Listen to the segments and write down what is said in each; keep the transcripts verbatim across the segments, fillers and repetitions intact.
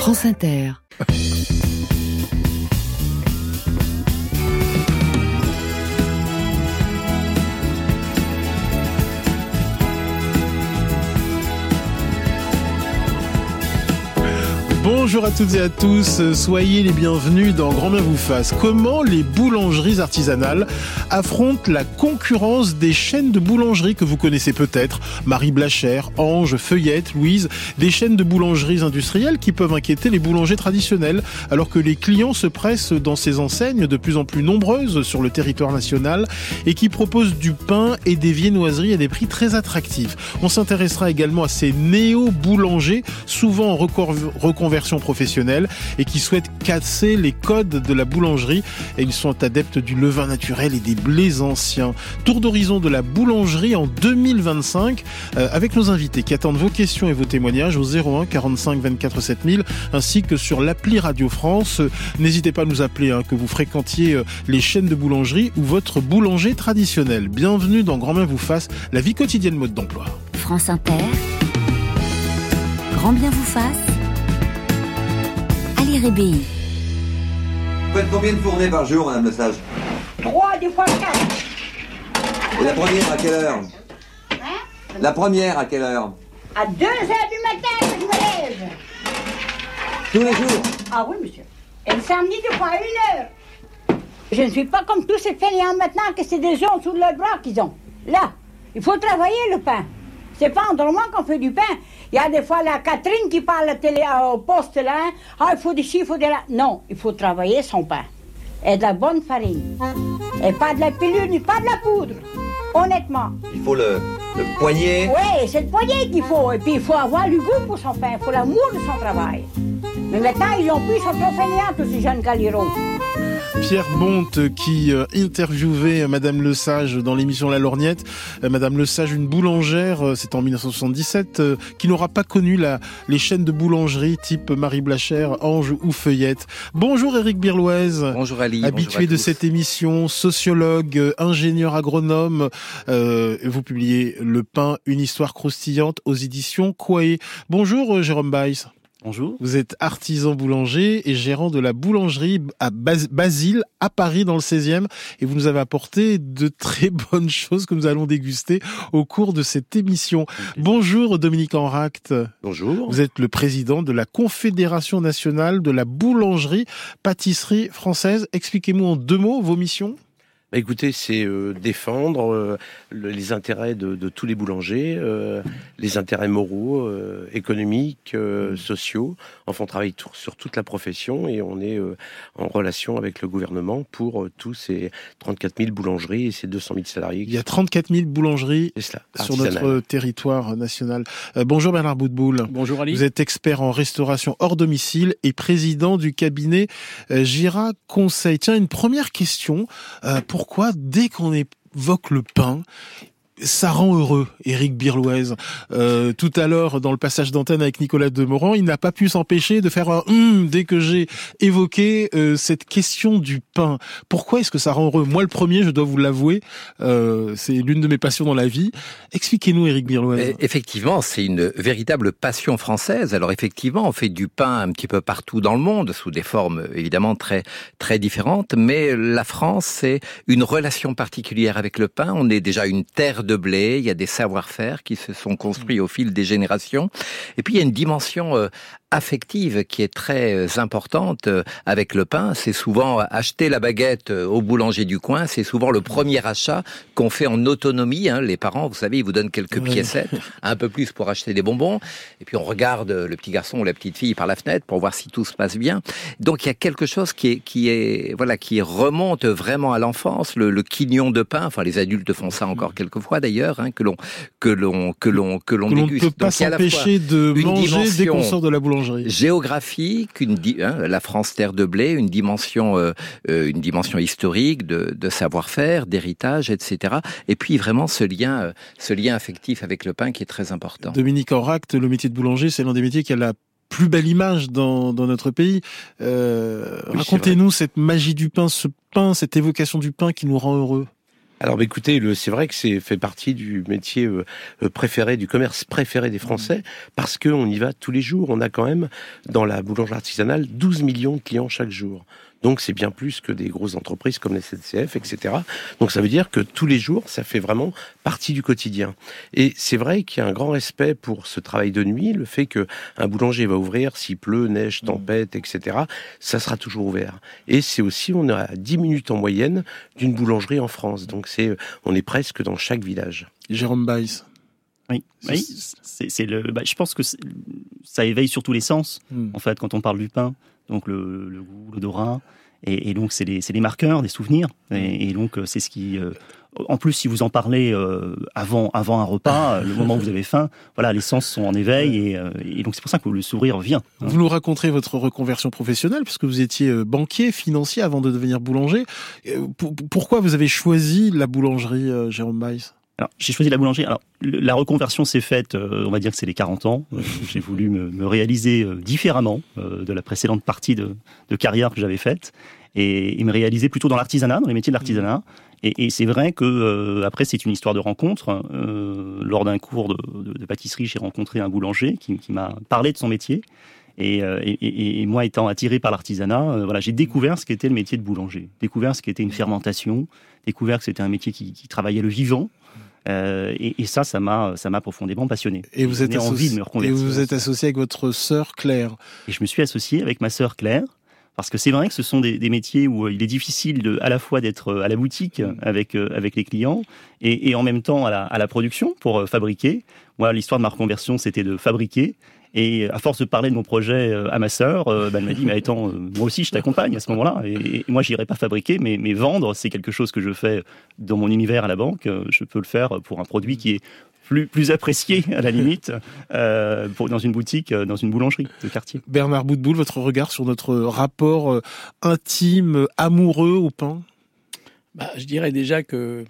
France Inter. Bonjour à toutes et à tous, soyez les bienvenus dans Grand Bien vous fasse. Comment les boulangeries artisanales affrontent la concurrence des chaînes de boulangerie que vous connaissez peut-être, Marie Blachère, Ange, Feuillette, Louise, des chaînes de boulangeries industrielles qui peuvent inquiéter les boulangers traditionnels, alors que les clients se pressent dans ces enseignes de plus en plus nombreuses sur le territoire national et qui proposent du pain et des viennoiseries à des prix très attractifs. On s'intéressera également à ces néo-boulangers, souvent en reconversion professionnelle et qui souhaitent casser les codes de la boulangerie, et ils sont adeptes du levain naturel et des blés anciens. Tour d'horizon de la boulangerie en deux mille vingt-cinq euh, avec nos invités qui attendent vos questions et vos témoignages au zéro un quarante-cinq vingt-quatre sept mille ainsi que sur l'appli Radio France. Euh, n'hésitez pas à nous appeler, hein, que vous fréquentiez euh, les chaînes de boulangerie ou votre boulanger traditionnel. Bienvenue dans Grand Bien vous fasse, la vie quotidienne mode d'emploi. France Inter, Grand Bien vous fasse, Rébéi. Vous faites combien de fournées par jour, madame Le Sage? Trois, des fois quatre. Et la première à quelle heure? Hein? La première à quelle heure? À deux heures du matin que je me lève. Tous les jours? Ah oui, monsieur. Et le samedi, des fois à une heure. Je ne suis pas comme tous ces fainéants maintenant que c'est des gens sous le bras qu'ils ont. Là, il faut travailler le pain. C'est pas en dormant qu'on fait du pain. Il y a des fois la Catherine qui parle à la télé, au poste là. Hein. Ah, il faut des ci, il faut des là. Non, il faut travailler son pain. Et de la bonne farine. Et pas de la pilule, ni pas de la poudre. Honnêtement. Il faut le, le poignet. Oui, c'est le poignet qu'il faut. Et puis il faut avoir le goût pour son pain. Il faut l'amour de son travail. Mais maintenant, ils l'ont plus, ils sont trop fainéants, tous ces jeunes Galiros. Pierre Bonte qui euh, interviewait Madame Le Sage dans l'émission La Lorgnette. Euh, Madame Le Sage, une boulangère, euh, c'est en dix-neuf cent soixante-dix-sept, euh, qui n'aura pas connu la, les chaînes de boulangerie type Marie Blachère, Ange ou Feuillette. Bonjour Éric Birlouez. Bonjour Ali. Habitué de cette émission, sociologue, euh, ingénieur agronome. Euh, vous publiez Le pain, une histoire croustillante aux éditions Quae. Bonjour euh, Jérôme Baïs. Bonjour. Vous êtes artisan boulanger et gérant de la boulangerie à Bas- Basile, à Paris, dans le seizième. Et vous nous avez apporté de très bonnes choses que nous allons déguster au cours de cette émission. Okay. Bonjour Dominique Enract. Bonjour. Vous êtes le président de la Confédération nationale de la boulangerie-pâtisserie française. Expliquez-moi en deux mots vos missions. Bah écoutez, c'est euh, défendre euh, le, les intérêts de, de tous les boulangers, euh, les intérêts moraux, euh, économiques, euh, sociaux. Enfin, on travaille tout, sur toute la profession et on est euh, en relation avec le gouvernement pour euh, tous ces trente-quatre mille boulangeries et ces deux cent mille salariés. Il y a trente-quatre mille boulangeries cela, sur notre territoire national. Euh, bonjour Bernard Boutboul. Bonjour Ali. Vous êtes expert en restauration hors domicile et président du cabinet euh, Gira Conseil. Tiens, une première question. Euh, pour Pourquoi, dès qu'on évoque le pain, ça rend heureux, Éric Birlouez. Euh, tout à l'heure, dans le passage d'antenne avec Nicolas Demorand, il n'a pas pu s'empêcher de faire un hum dès que j'ai évoqué euh, cette question du pain. Pourquoi est-ce que ça rend heureux? Moi, le premier, je dois vous l'avouer, euh, c'est l'une de mes passions dans la vie. Expliquez-nous, Éric Birlouez. Effectivement, c'est une véritable passion française. Alors effectivement, on fait du pain un petit peu partout dans le monde, sous des formes évidemment très très différentes, mais la France, c'est une relation particulière avec le pain. On est déjà une terre de blé, il y a des savoir-faire qui se sont construits au fil des générations. Et puis il y a une dimension euh, affective qui est très euh, importante euh, avec le pain. C'est souvent acheter la baguette euh, au boulanger du coin, c'est souvent le premier achat qu'on fait en autonomie. Hein. Les parents, vous savez, ils vous donnent quelques oui. piécettes, un peu plus pour acheter des bonbons. Et puis on regarde le petit garçon ou la petite fille par la fenêtre pour voir si tout se passe bien. Donc il y a quelque chose qui est, qui est, voilà, qui remonte vraiment à l'enfance, le, le quignon de pain. Enfin, les adultes font ça encore quelquefois d'ailleurs, hein, que l'on que l'on que l'on que l'on que l'on déguste. ne peut pas s'empêcher de manger dès qu'on sort de la boulangerie. Géographique, une di- hein, la France terre de blé, une dimension euh, euh, une dimension historique de, de savoir-faire, d'héritage, et cetera. Et puis vraiment ce lien euh, ce lien affectif avec le pain qui est très important. Dominique Enract, le métier de boulanger, c'est l'un des métiers qui a la plus belle image dans, dans notre pays. Euh, oui, racontez-nous cette magie du pain, ce pain, cette évocation du pain qui nous rend heureux. Alors, bah, écoutez, le, c'est vrai que c'est fait partie du métier euh, préféré, du commerce préféré des Français, parce qu'on y va tous les jours. On a quand même, dans la boulangerie artisanale, douze millions de clients chaque jour. Donc, c'est bien plus que des grosses entreprises comme la S N C F, et cetera. Donc, ça veut dire que tous les jours, ça fait vraiment partie du quotidien. Et c'est vrai qu'il y a un grand respect pour ce travail de nuit, le fait qu'un boulanger va ouvrir, s'il pleut, neige, tempête, et cetera, ça sera toujours ouvert. Et c'est aussi, on est à dix minutes en moyenne d'une boulangerie en France. Donc, c'est, on est presque dans chaque village. Jérôme Baïs. Oui, oui c'est, c'est le, bah, je pense que ça éveille sur tous les sens, mmh. en fait, quand on parle du pain. Donc le, le goût, l'odorat, et, et donc c'est les, c'est les marqueurs, des souvenirs, et, et donc c'est ce qui... Euh, en plus, si vous en parlez euh, avant, avant un repas, le moment où vous avez faim, voilà, les sens sont en éveil, et, euh, et donc c'est pour ça que le sourire vient. Hein. Vous nous raconterez votre reconversion professionnelle, puisque vous étiez banquier, financier, avant de devenir boulanger. Pourquoi vous avez choisi la boulangerie, euh, Jérôme Baïs ? Alors, j'ai choisi la boulangerie. Alors, la reconversion s'est faite, euh, on va dire que c'est les quarante ans. Euh, j'ai voulu me, me réaliser euh, différemment euh, de la précédente partie de, de carrière que j'avais faite, et, et me réaliser plutôt dans l'artisanat, dans les métiers de l'artisanat. Et, et c'est vrai que euh, après, c'est une histoire de rencontre. Euh, lors d'un cours de, de, de pâtisserie, j'ai rencontré un boulanger qui, qui m'a parlé de son métier. Et, et, et, et moi, étant attiré par l'artisanat, euh, voilà, j'ai découvert ce qu'était le métier de boulanger, découvert ce qu'était une fermentation, découvert que c'était un métier qui, qui travaillait le vivant. Euh, et, et ça, ça m'a, ça m'a profondément passionné. Et vous, êtes envie associ... de me reconvertir. Et vous êtes associé avec votre sœur Claire. Et je me suis associé avec ma sœur Claire, parce que c'est vrai que ce sont des, des métiers où il est difficile de, à la fois d'être à la boutique avec, avec les clients et, et en même temps à la, à la production pour fabriquer. Moi, l'histoire de ma reconversion, c'était de fabriquer. Et à force de parler de mon projet à ma sœur, euh, bah, elle m'a dit, mais attends, euh, moi aussi je t'accompagne à ce moment-là. Et, et moi, j'irai pas fabriquer, mais, mais vendre, c'est quelque chose que je fais dans mon univers à la banque. Je peux le faire pour un produit qui est plus, plus apprécié, à la limite, euh, pour, dans une boutique, dans une boulangerie de quartier. Bernard Boutboul, votre regard sur notre rapport intime, amoureux au pain ? Bah, je dirais déjà que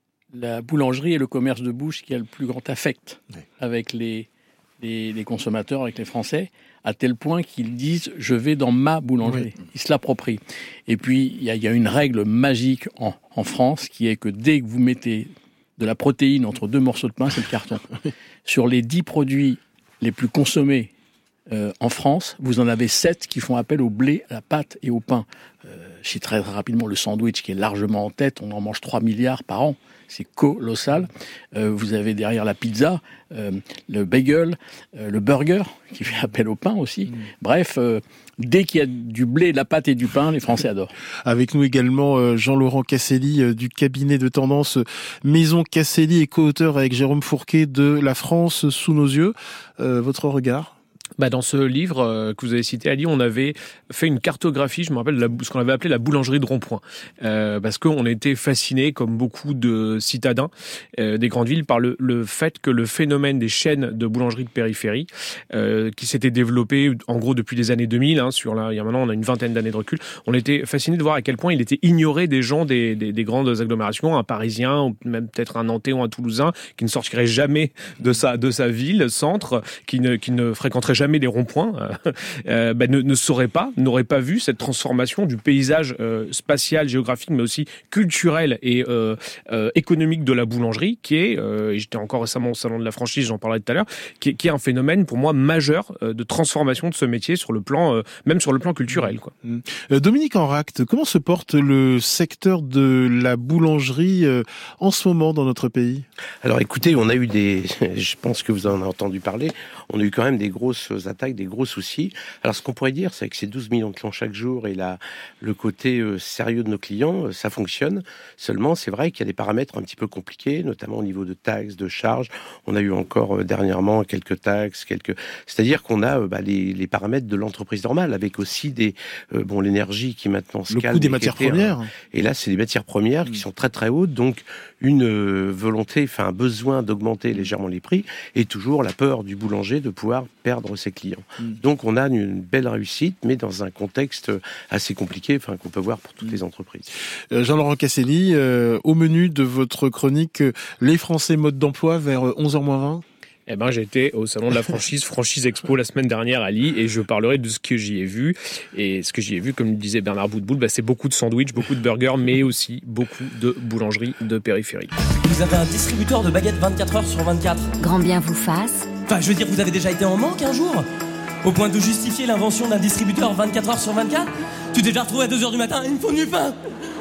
la boulangerie est le commerce de bouche qui a le plus grand affect oui. avec les... Les, les consommateurs, avec les Français, à tel point qu'ils disent « je vais dans ma boulangerie oui. ». Ils se l'approprient. Et puis, il y, y a une règle magique en, en France qui est que dès que vous mettez de la protéine entre deux morceaux de pain, c'est le carton. Sur les dix produits les plus consommés euh, en France, vous en avez sept qui font appel au blé, à la pâte et au pain. Euh, je citerai très rapidement le sandwich qui est largement en tête. On en mange trois milliards par an. C'est colossal. Euh, vous avez derrière la pizza, euh, le bagel, euh, le burger, qui fait appel au pain aussi. Mmh. Bref, euh, dès qu'il y a du blé, de la pâte et du pain, les Français adorent. Avec nous également euh, Jean-Laurent Casselli euh, du cabinet de tendance euh, Maison Casselli et co-auteur avec Jérôme Fourquet de La France sous nos yeux. Euh, votre regard ? Bah dans ce livre euh, que vous avez cité, Ali, on avait fait une cartographie, je me rappelle, de la, ce qu'on avait appelé la boulangerie de rond-point. Euh, parce qu'on était fascinés, comme beaucoup de citadins euh, des grandes villes, par le, le fait que le phénomène des chaînes de boulangerie de périphérie, euh, qui s'était développé en gros depuis les années deux mille, hein, sur là, il y a maintenant on a une vingtaine d'années de recul, on était fascinés de voir à quel point il était ignoré des gens des, des, des grandes agglomérations, un Parisien, ou même peut-être un Nantais ou un Toulousain, qui ne sortirait jamais de sa, de sa ville, centre, qui ne, qui ne fréquenterait jamais les ronds-points, euh, euh, ben ne, ne saurait pas, n'aurait pas vu cette transformation du paysage euh, spatial, géographique, mais aussi culturel et euh, euh, économique de la boulangerie, qui est, euh, et j'étais encore récemment au salon de la franchise, j'en parlais tout à l'heure, qui est, qui est un phénomène pour moi majeur euh, de transformation de ce métier sur le plan, euh, même sur le plan culturel, quoi. Euh, Dominique Enracte, comment se porte le secteur de la boulangerie euh, en ce moment dans notre pays ? Alors écoutez, on a eu des, je pense que vous en avez entendu parler, on a eu quand même des grosses attaques, des gros soucis. Alors ce qu'on pourrait dire, c'est que ces douze millions de clients chaque jour et la, le côté euh, sérieux de nos clients, euh, ça fonctionne. Seulement, c'est vrai qu'il y a des paramètres un petit peu compliqués, notamment au niveau de taxes, de charges. On a eu encore euh, dernièrement quelques taxes, quelques. C'est-à-dire qu'on a euh, bah, les, les paramètres de l'entreprise normale, avec aussi des euh, bon l'énergie qui maintenant se le calme. Le coût des matières était, premières. Hein, et là, c'est des matières premières mmh. qui sont très très hautes, donc une euh, volonté, enfin un besoin d'augmenter légèrement les prix, et toujours la peur du boulanger de pouvoir perdre ses clients. Mmh. Donc on a une belle réussite, mais dans un contexte assez compliqué, enfin qu'on peut voir pour toutes les entreprises. Euh, Jean-Laurent Casselli, euh, au menu de votre chronique, euh, les Français mode d'emploi vers onze heures moins vingt. Eh ben, j'étais au salon de la franchise, Franchise Expo la semaine dernière à Lille, et je parlerai de ce que j'y ai vu. Et ce que j'y ai vu, comme le disait Bernard Boutboul, bah, c'est beaucoup de sandwichs, beaucoup de burgers, mais aussi beaucoup de boulangeries de périphérie. Vous avez un distributeur de baguettes vingt-quatre heures sur vingt-quatre. Grand bien vous fasse. Enfin, je veux dire, vous avez déjà été en manque un jour ? Au point de justifier l'invention d'un distributeur vingt-quatre heures sur vingt-quatre ? Tu t'es déjà retrouvé à deux heures du matin, il me faut du pain.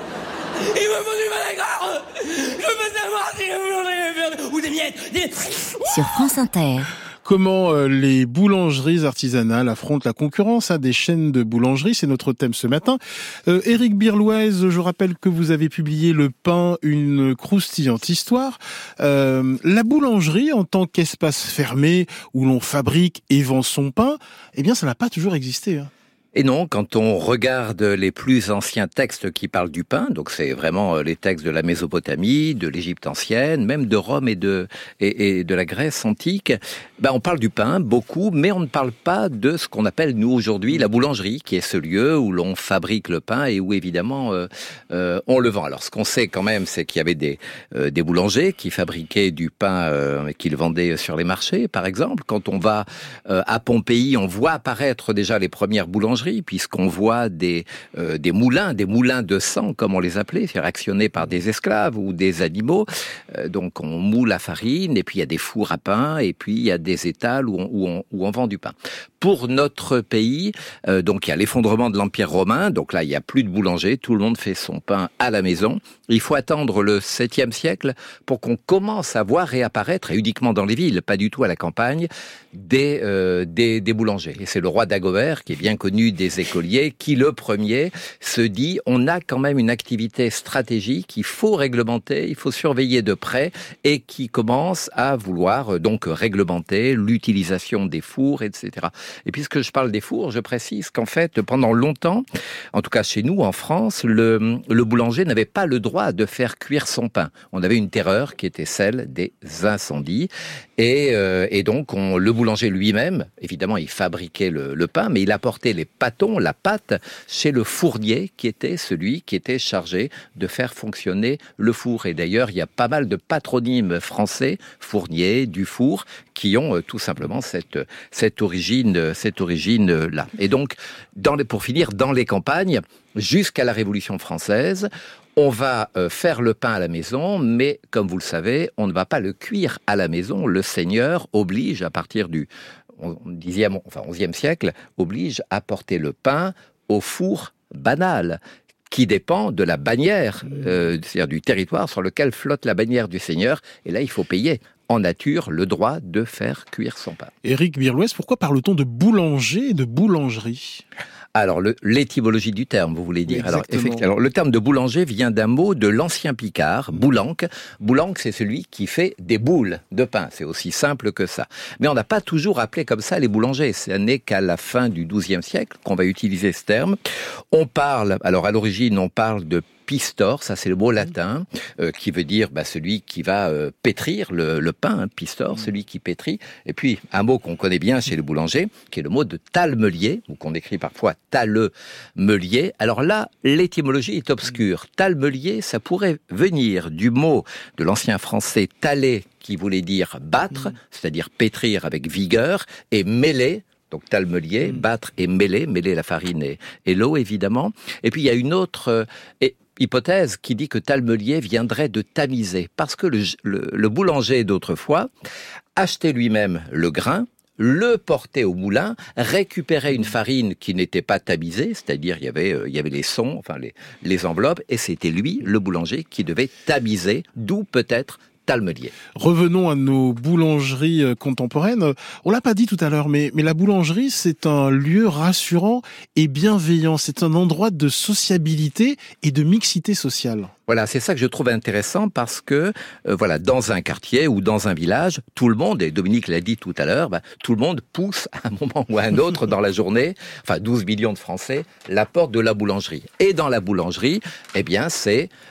Il me faut du pain, d'accord. Je veux savoir si vous voulez ou des miettes, des miettes. Sur France Inter. Comment euh, les boulangeries artisanales affrontent la concurrence hein, des chaînes de boulangerie, c'est notre thème ce matin. Euh, Éric Birlouez, je rappelle que vous avez publié Le Pain, une croustillante histoire. Euh, la boulangerie en tant qu'espace fermé où l'on fabrique et vend son pain, eh bien ça n'a pas toujours existé. Hein. Et non, quand on regarde les plus anciens textes qui parlent du pain, donc c'est vraiment les textes de la Mésopotamie, de l'Égypte ancienne, même de Rome et de, et, et de la Grèce antique, ben on parle du pain beaucoup, mais on ne parle pas de ce qu'on appelle nous aujourd'hui la boulangerie, qui est ce lieu où l'on fabrique le pain et où évidemment euh, euh, on le vend. Alors ce qu'on sait quand même, c'est qu'il y avait des, euh, des boulangers qui fabriquaient du pain euh, et qui le vendaient sur les marchés, par exemple. Quand on va euh, à Pompéi, on voit apparaître déjà les premières boulangeries, puisqu'on voit des, euh, des moulins, des moulins de sang, comme on les appelait, c'est-à-dire actionnés par des esclaves ou des animaux. Euh, donc on moule la farine, et puis il y a des fours à pain, et puis il y a des étals où on, où on, où on vend du pain. Pour notre pays, euh, donc il y a l'effondrement de l'Empire romain, donc là il n'y a plus de boulanger, tout le monde fait son pain à la maison. Il faut attendre le septième siècle pour qu'on commence à voir réapparaître, et uniquement dans les villes, pas du tout à la campagne, des, euh, des, des boulangers. Et c'est le roi Dagobert, qui est bien connu des écoliers, qui le premier se dit on a quand même une activité stratégique, il faut réglementer, il faut surveiller de près, et qui commence à vouloir donc réglementer l'utilisation des fours, et cetera. Et puisque je parle des fours, je précise qu'en fait, pendant longtemps, en tout cas chez nous en France, le, le boulanger n'avait pas le droit de faire cuire son pain. On avait une terreur qui était celle des incendies, et, euh, et donc on, le boulanger lui-même, évidemment, il fabriquait le, le pain, mais il apportait les pâtons, la pâte, chez le fournier, qui était celui qui était chargé de faire fonctionner le four. Et d'ailleurs, il y a pas mal de patronymes français, fournier, Dufour, qui ont euh, tout simplement cette, cette origine, cette origine-là. Et donc, dans les, pour finir, dans les campagnes, jusqu'à la Révolution française, on va euh, faire le pain à la maison, mais comme vous le savez, on ne va pas le cuire à la maison. Le seigneur oblige, à partir du dixième, enfin onzième siècle, oblige à porter le pain au four banal, qui dépend de la bannière, euh, c'est-à-dire du territoire sur lequel flotte la bannière du seigneur. Et là, il faut payer en nature le droit de faire cuire son pain. Éric Birlouez, pourquoi parle-t-on de boulanger et de boulangerie ? Alors, le, l'étymologie du terme, vous voulez dire. Alors, effectivement, alors, le terme de boulanger vient d'un mot de l'ancien picard, boulanque. Boulanque, c'est celui qui fait des boules de pain. C'est aussi simple que ça. Mais on n'a pas toujours appelé comme ça les boulangers. Ce n'est qu'à la fin du douzième siècle qu'on va utiliser ce terme. On parle, alors à l'origine, on parle de pistor, ça c'est le mot latin, euh, qui veut dire bah, celui qui va euh, pétrir le, le pain, hein, pistor, celui qui pétrit. Et puis, un mot qu'on connaît bien chez le boulanger, qui est le mot de talmelier, ou qu'on écrit parfois tallemelier. Alors là, l'étymologie est obscure. Talmelier, ça pourrait venir du mot de l'ancien français taler, qui voulait dire battre, mmh. c'est-à-dire pétrir avec vigueur, et mêler, donc talmelier, mmh. battre et mêler, mêler la farine et, et l'eau, évidemment. Et puis, il y a une autre euh, et, hypothèse qui dit que talmelier viendrait de tamiser, parce que le, le, le boulanger d'autrefois achetait lui-même le grain, le portait au moulin, récupérait une farine qui n'était pas tamisée, c'est-à-dire il y avait, euh, il y avait les sons, enfin les, les enveloppes, et c'était lui, le boulanger, qui devait tamiser, d'où peut-être talmelier. Revenons à nos boulangeries contemporaines. On l'a pas dit tout à l'heure, mais, mais la boulangerie, c'est un lieu rassurant et bienveillant. C'est un endroit de sociabilité et de mixité sociale. Voilà, c'est ça que je trouve intéressant parce que, euh, voilà, dans un quartier ou dans un village, tout le monde, et Dominique l'a dit tout à l'heure, bah, tout le monde pousse à un moment ou à un autre dans la journée, enfin douze millions de Français, la porte de la boulangerie. Et dans la boulangerie, eh bien, c'est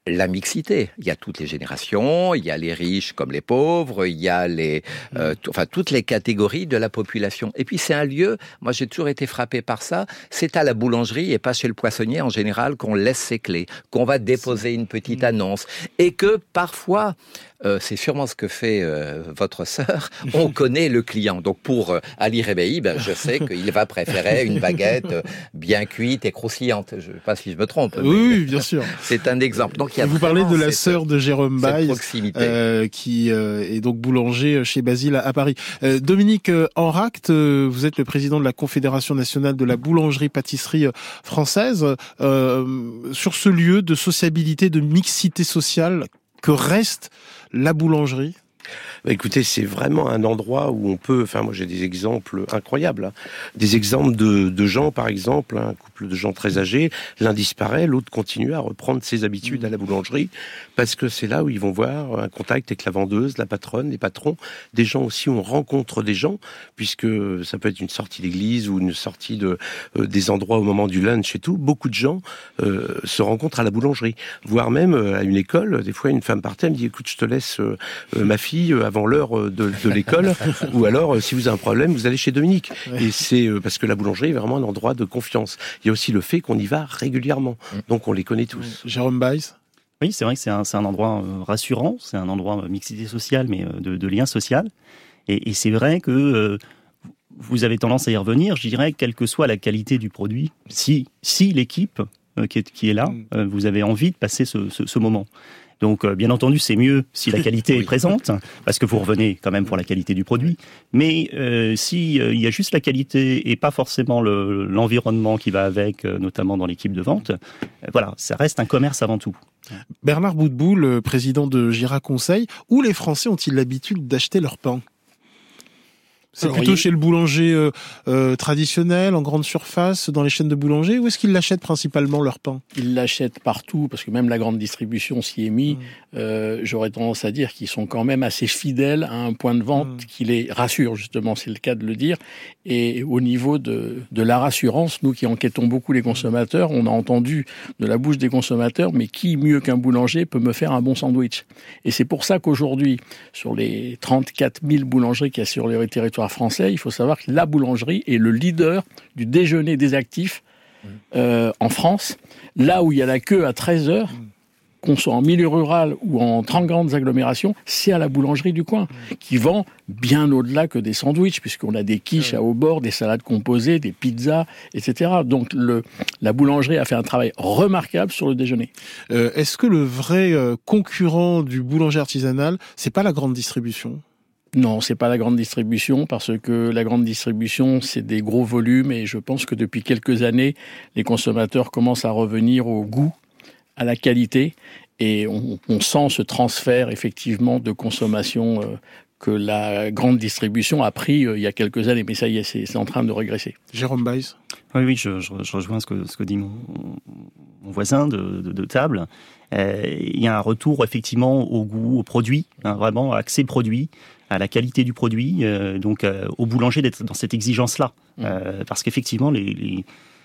la mixité. Il y a toutes les générations, il y a les riches comme les pauvres, il y a les, euh, t- enfin toutes les catégories de la population. Et puis c'est un lieu, moi j'ai toujours été frappé par ça, c'est à la boulangerie et pas chez le poissonnier en général qu'on laisse ses clés, qu'on va déposer une petite annonce et que parfois, euh, c'est sûrement ce que fait euh, votre sœur, on connaît le client. Donc pour euh, Ali Rebei, ben, je sais qu'il va préférer une baguette euh, bien cuite et croustillante. Je ne sais pas si je me trompe. Oui, oui, bien sûr. C'est un exemple. Donc, il y a vous parlez de la cette, sœur de Jérôme Baïs, euh, qui euh, est donc boulanger chez Basile à, à Paris. Euh, Dominique Enract, euh, vous êtes le président de la Confédération nationale de la boulangerie-pâtisserie française. Euh, sur ce lieu de sociabilité, de mixité sociale que reste la boulangerie? Bah écoutez, c'est vraiment un endroit où on peut... Enfin, moi, j'ai des exemples incroyables. Hein. Des exemples de, de gens, par exemple, un couple de gens très âgés, l'un disparaît, l'autre continue à reprendre ses habitudes à la boulangerie, parce que c'est là où ils vont voir un contact avec la vendeuse, la patronne, les patrons, des gens aussi où on rencontre des gens, puisque ça peut être une sortie d'église ou une sortie de euh, des endroits au moment du lunch et tout. Beaucoup de gens euh, se rencontrent à la boulangerie, voire même euh, à une école. Des fois, une femme partait, elle me dit, écoute, je te laisse euh, euh, ma fille euh, avant l'heure de, de l'école, ou alors euh, si vous avez un problème, vous allez chez Dominique. Ouais. Et c'est euh, parce que la boulangerie est vraiment un endroit de confiance. Il y a aussi le fait qu'on y va régulièrement, donc on les connaît tous. Ouais. Jérôme Baïs. Oui, c'est vrai que c'est un, c'est un endroit euh, rassurant, c'est un endroit euh, mixité sociale, mais euh, de, de lien social. Et, et c'est vrai que euh, vous avez tendance à y revenir, je dirais, quelle que soit la qualité du produit, si, si l'équipe euh, qui, est, qui est là, euh, vous avez envie de passer ce, ce, ce moment. Donc, euh, bien entendu, c'est mieux si la qualité oui. est présente, parce que vous revenez quand même pour la qualité du produit. Mais euh, si euh, il y a juste la qualité et pas forcément le, l'environnement qui va avec, euh, notamment dans l'équipe de vente, euh, voilà, ça reste un commerce avant tout. Bernard Boutboul, président de Gira Conseil, où les Français ont-ils l'habitude d'acheter leur pain ? C'est Alors, plutôt il... chez le boulanger euh, euh, traditionnel, en grande surface, dans les chaînes de boulanger, ou est-ce qu'ils l'achètent principalement leur pain ? Ils l'achètent partout, parce que même la grande distribution s'y est mis. Mmh. Euh, j'aurais tendance à dire qu'ils sont quand même assez fidèles à un point de vente mmh. qui les rassure, justement, c'est le cas de le dire. Et au niveau de, de la rassurance, nous qui enquêtons beaucoup les consommateurs, on a entendu de la bouche des consommateurs, mais qui mieux qu'un boulanger peut me faire un bon sandwich ? Et c'est pour ça qu'aujourd'hui, sur les trente-quatre mille boulangeries qu'il y a sur le territoire français, il faut savoir que la boulangerie est le leader du déjeuner des actifs euh, en France. Là où il y a la queue à treize heures, qu'on soit en milieu rural ou en trente grandes agglomérations, c'est à la boulangerie du coin, qui vend bien au-delà que des sandwichs, puisqu'on a des quiches à au bord, des salades composées, des pizzas, et cetera. Donc le, la boulangerie a fait un travail remarquable sur le déjeuner. Euh, est-ce que le vrai euh, concurrent du boulanger artisanal, c'est pas la grande distribution ? Non, c'est pas la grande distribution, parce que la grande distribution, c'est des gros volumes, et je pense que depuis quelques années, les consommateurs commencent à revenir au goût, à la qualité, et on, on sent ce transfert, effectivement, de consommation euh, que la grande distribution a pris euh, il y a quelques années, mais ça y est, c'est, c'est en train de régresser. Jérôme Baïs. Oui, oui, je, je, je rejoins ce que, ce que dit mon, mon voisin de, de, de table. Euh, il y a un retour, effectivement, au goût, au produit, hein, vraiment, accès produit, à la qualité du produit, euh, donc euh, au boulanger d'être dans cette exigence-là. Mmh. Euh, parce qu'effectivement, les, les,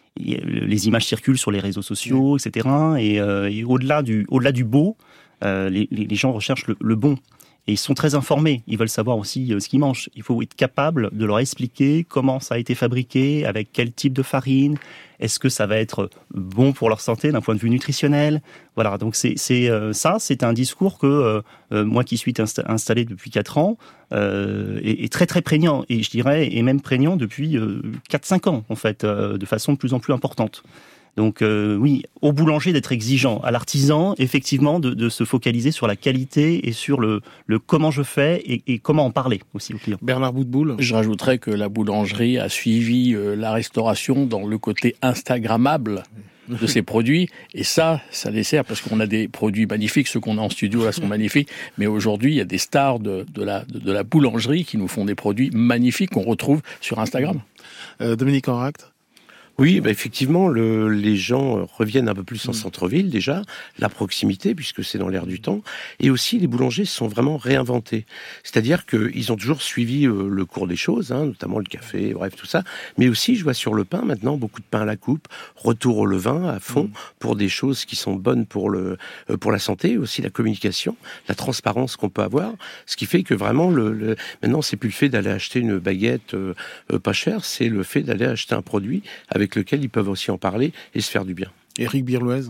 les images circulent sur les réseaux sociaux, mmh. et cetera. Et, euh, et au-delà du, au-delà du beau, euh, les, les gens recherchent le, le bon. Et ils sont très informés, ils veulent savoir aussi euh, ce qu'ils mangent. Il faut être capable de leur expliquer comment ça a été fabriqué, avec quel type de farine, est-ce que ça va être bon pour leur santé d'un point de vue nutritionnel. Voilà, donc c'est, c'est euh, ça, c'est un discours que euh, euh, moi qui suis insta- installé depuis quatre ans euh, est, est très très prégnant, et je dirais est même prégnant depuis euh, quatre cinq ans en fait, euh, de façon de plus en plus importante. Donc euh, oui, au boulanger d'être exigeant, à l'artisan effectivement de, de se focaliser sur la qualité et sur le, le comment je fais et, et comment en parler aussi aux clients. Bernard Boutboul. Je rajouterais que la boulangerie a suivi euh, la restauration dans le côté instagrammable de ses produits, et ça, ça dessert, parce qu'on a des produits magnifiques, ceux qu'on a en studio là sont magnifiques, mais aujourd'hui il y a des stars de, de, la, de, de la boulangerie qui nous font des produits magnifiques qu'on retrouve sur Instagram. Euh, Dominique Enract. Oui, bah effectivement, le, les gens reviennent un peu plus en centre-ville déjà, la proximité, puisque c'est dans l'air du temps, et aussi les boulangers se sont vraiment réinventés. C'est-à-dire qu'ils ont toujours suivi euh, le cours des choses, hein, notamment le café, bref, tout ça, mais aussi, je vois sur le pain, maintenant, beaucoup de pain à la coupe, retour au levain à fond, mmh. pour des choses qui sont bonnes pour, le, euh, pour la santé, aussi la communication, la transparence qu'on peut avoir, ce qui fait que vraiment, le, le, maintenant, c'est plus le fait d'aller acheter une baguette euh, euh, pas chère, c'est le fait d'aller acheter un produit avec avec lequel ils peuvent aussi en parler et se faire du bien. Éric Birloez.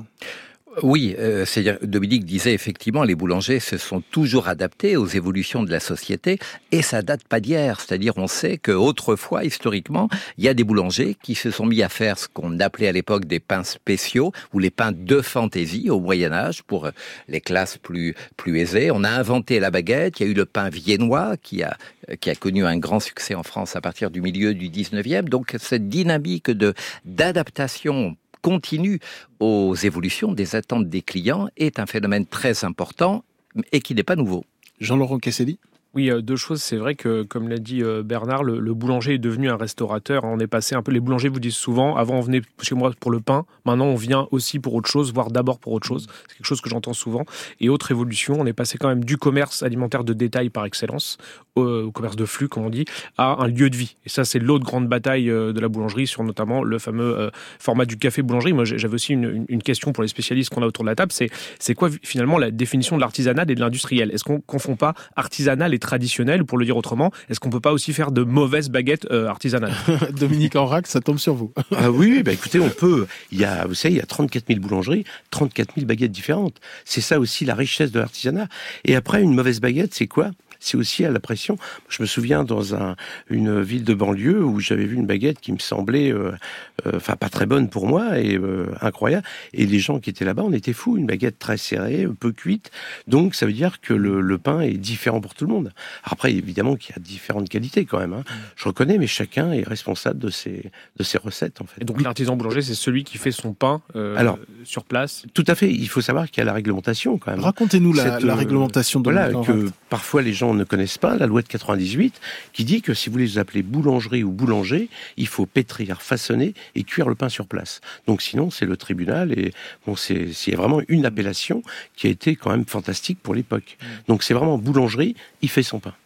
Oui, euh, c'est-à-dire, Dominique disait effectivement, les boulangers se sont toujours adaptés aux évolutions de la société et ça date pas d'hier. C'est-à-dire, on sait qu'autrefois, historiquement, il y a des boulangers qui se sont mis à faire ce qu'on appelait à l'époque des pains spéciaux ou les pains de fantaisie au Moyen-Âge pour les classes plus, plus aisées. On a inventé la baguette, il y a eu le pain viennois qui a, qui a connu un grand succès en France à partir du milieu du dix-neuvième. Donc, cette dynamique de, d'adaptation continue aux évolutions des attentes des clients est un phénomène très important et qui n'est pas nouveau. Jean-Laurent Casselli. Oui, euh, deux choses. C'est vrai que, comme l'a dit euh, Bernard, le, le boulanger est devenu un restaurateur. On est passé un peu. Les boulangers vous disent souvent, avant on venait chez moi pour le pain, maintenant on vient aussi pour autre chose, voire d'abord pour autre chose. C'est quelque chose que j'entends souvent. Et autre évolution, on est passé quand même du commerce alimentaire de détail par excellence, au, au commerce de flux, comme on dit, à un lieu de vie. Et ça, c'est l'autre grande bataille euh, de la boulangerie sur notamment le fameux euh, format du café boulangerie. Moi, j'avais aussi une, une, une question pour les spécialistes qu'on a autour de la table. C'est, c'est quoi finalement la définition de l'artisanal et de l'industriel ? Est-ce qu'on confond pas artisanal et traditionnel, ou pour le dire autrement, est-ce qu'on peut pas aussi faire de mauvaises baguettes euh, artisanales ? Dominique Enrac, ça tombe sur vous. Ah oui, bah écoutez, on peut. Il y a, vous savez, il y a trente-quatre mille boulangeries, trente-quatre mille baguettes différentes. C'est ça aussi la richesse de l'artisanat. Et après, une mauvaise baguette, c'est quoi ? C'est aussi à la pression. Je me souviens dans un, une ville de banlieue où j'avais vu une baguette qui me semblait, euh, euh, enfin pas très bonne pour moi et euh, incroyable. Et les gens qui étaient là-bas, on était fous. Une baguette très serrée, peu cuite. Donc ça veut dire que le, le pain est différent pour tout le monde. Après, évidemment qu'il y a différentes qualités quand même. Hein. Je reconnais, mais chacun est responsable de ses de ses recettes en fait. Et donc l'artisan boulanger, c'est celui qui fait son pain euh, Alors, sur place. Tout à fait. Il faut savoir qu'il y a la réglementation quand même. Racontez-nous la, Cette, la réglementation de voilà que parfois les gens ne connaissent pas, la loi de quatre-vingt-dix-huit, qui dit que si vous les appelez boulangerie ou boulanger, il faut pétrir, façonner et cuire le pain sur place. Donc sinon, c'est le tribunal et bon, c'est, c'est vraiment une appellation qui a été quand même fantastique pour l'époque. Donc c'est vraiment boulangerie, il fait son pain.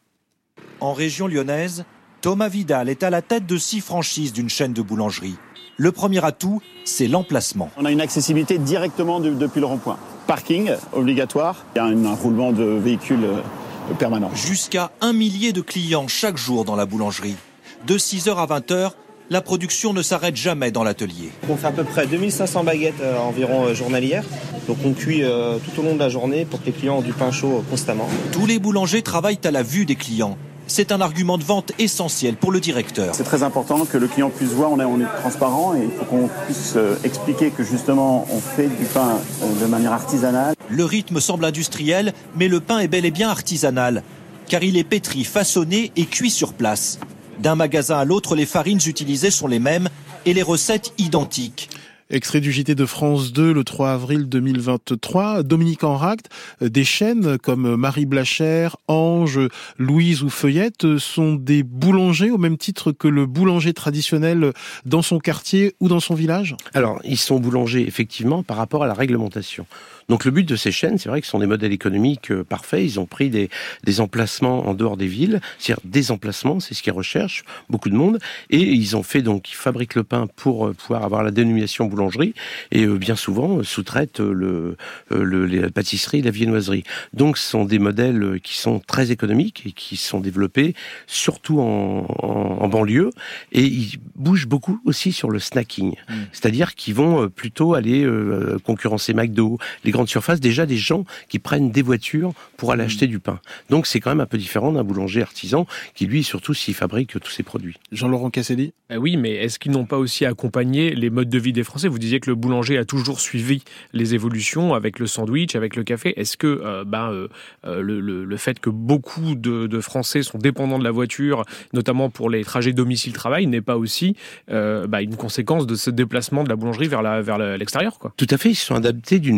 En région lyonnaise, Thomas Vidal est à la tête de six franchises d'une chaîne de boulangerie. Le premier atout, c'est l'emplacement. On a une accessibilité directement de, depuis le rond-point. Parking obligatoire, il y a un, un roulement de véhicules permanent. Jusqu'à un millier de clients chaque jour dans la boulangerie. De six heures à vingt heures, la production ne s'arrête jamais dans l'atelier. On fait à peu près deux mille cinq cents baguettes euh, environ euh, journalières. Donc on cuit euh, tout au long de la journée pour que les clients ont du pain chaud euh, constamment. Tous les boulangers travaillent à la vue des clients. C'est un argument de vente essentiel pour le directeur. C'est très important que le client puisse voir, on est, on est transparent et il faut qu'on puisse euh, expliquer que justement on fait du pain euh, de manière artisanale. Le rythme semble industriel, mais le pain est bel et bien artisanal, car il est pétri, façonné et cuit sur place. D'un magasin à l'autre, les farines utilisées sont les mêmes et les recettes identiques. Extrait du J T de France deux le trois avril deux mille vingt-trois. Dominique Enrac, des chaînes comme Marie Blachère, Ange, Louise ou Feuillette sont des boulangers au même titre que le boulanger traditionnel dans son quartier ou dans son village ? Alors, ils sont boulangers effectivement par rapport à la réglementation. Donc le but de ces chaînes, c'est vrai que ce sont des modèles économiques euh, parfaits. Ils ont pris des, des emplacements en dehors des villes, c'est-à-dire des emplacements, c'est ce qu'ils recherchent, beaucoup de monde. Et ils ont fait donc, ils fabriquent le pain pour euh, pouvoir avoir la dénomination boulangerie et euh, bien souvent euh, sous-traitent euh, le, euh, le, la pâtisserie, la viennoiserie. Donc ce sont des modèles euh, qui sont très économiques et qui sont développés surtout en, en, en banlieue. Et ils bougent beaucoup aussi sur le snacking, mmh. c'est-à-dire qu'ils vont euh, plutôt aller euh, concurrencer McDo, les grandes surfaces, déjà des gens qui prennent des voitures pour aller mmh. acheter du pain. Donc c'est quand même un peu différent d'un boulanger artisan qui lui surtout s'y fabrique tous ses produits. Jean-Laurent Casselli. Euh, oui, mais est-ce qu'ils n'ont pas aussi accompagné les modes de vie des Français ? Vous disiez que le boulanger a toujours suivi les évolutions avec le sandwich, avec le café. Est-ce que euh, ben, euh, le, le, le fait que beaucoup de, de Français sont dépendants de la voiture, notamment pour les trajets domicile-travail, n'est pas aussi euh, ben, une conséquence de ce déplacement de la boulangerie vers, la, vers l'extérieur, quoi ? Tout à fait, ils se sont adaptés d'une manière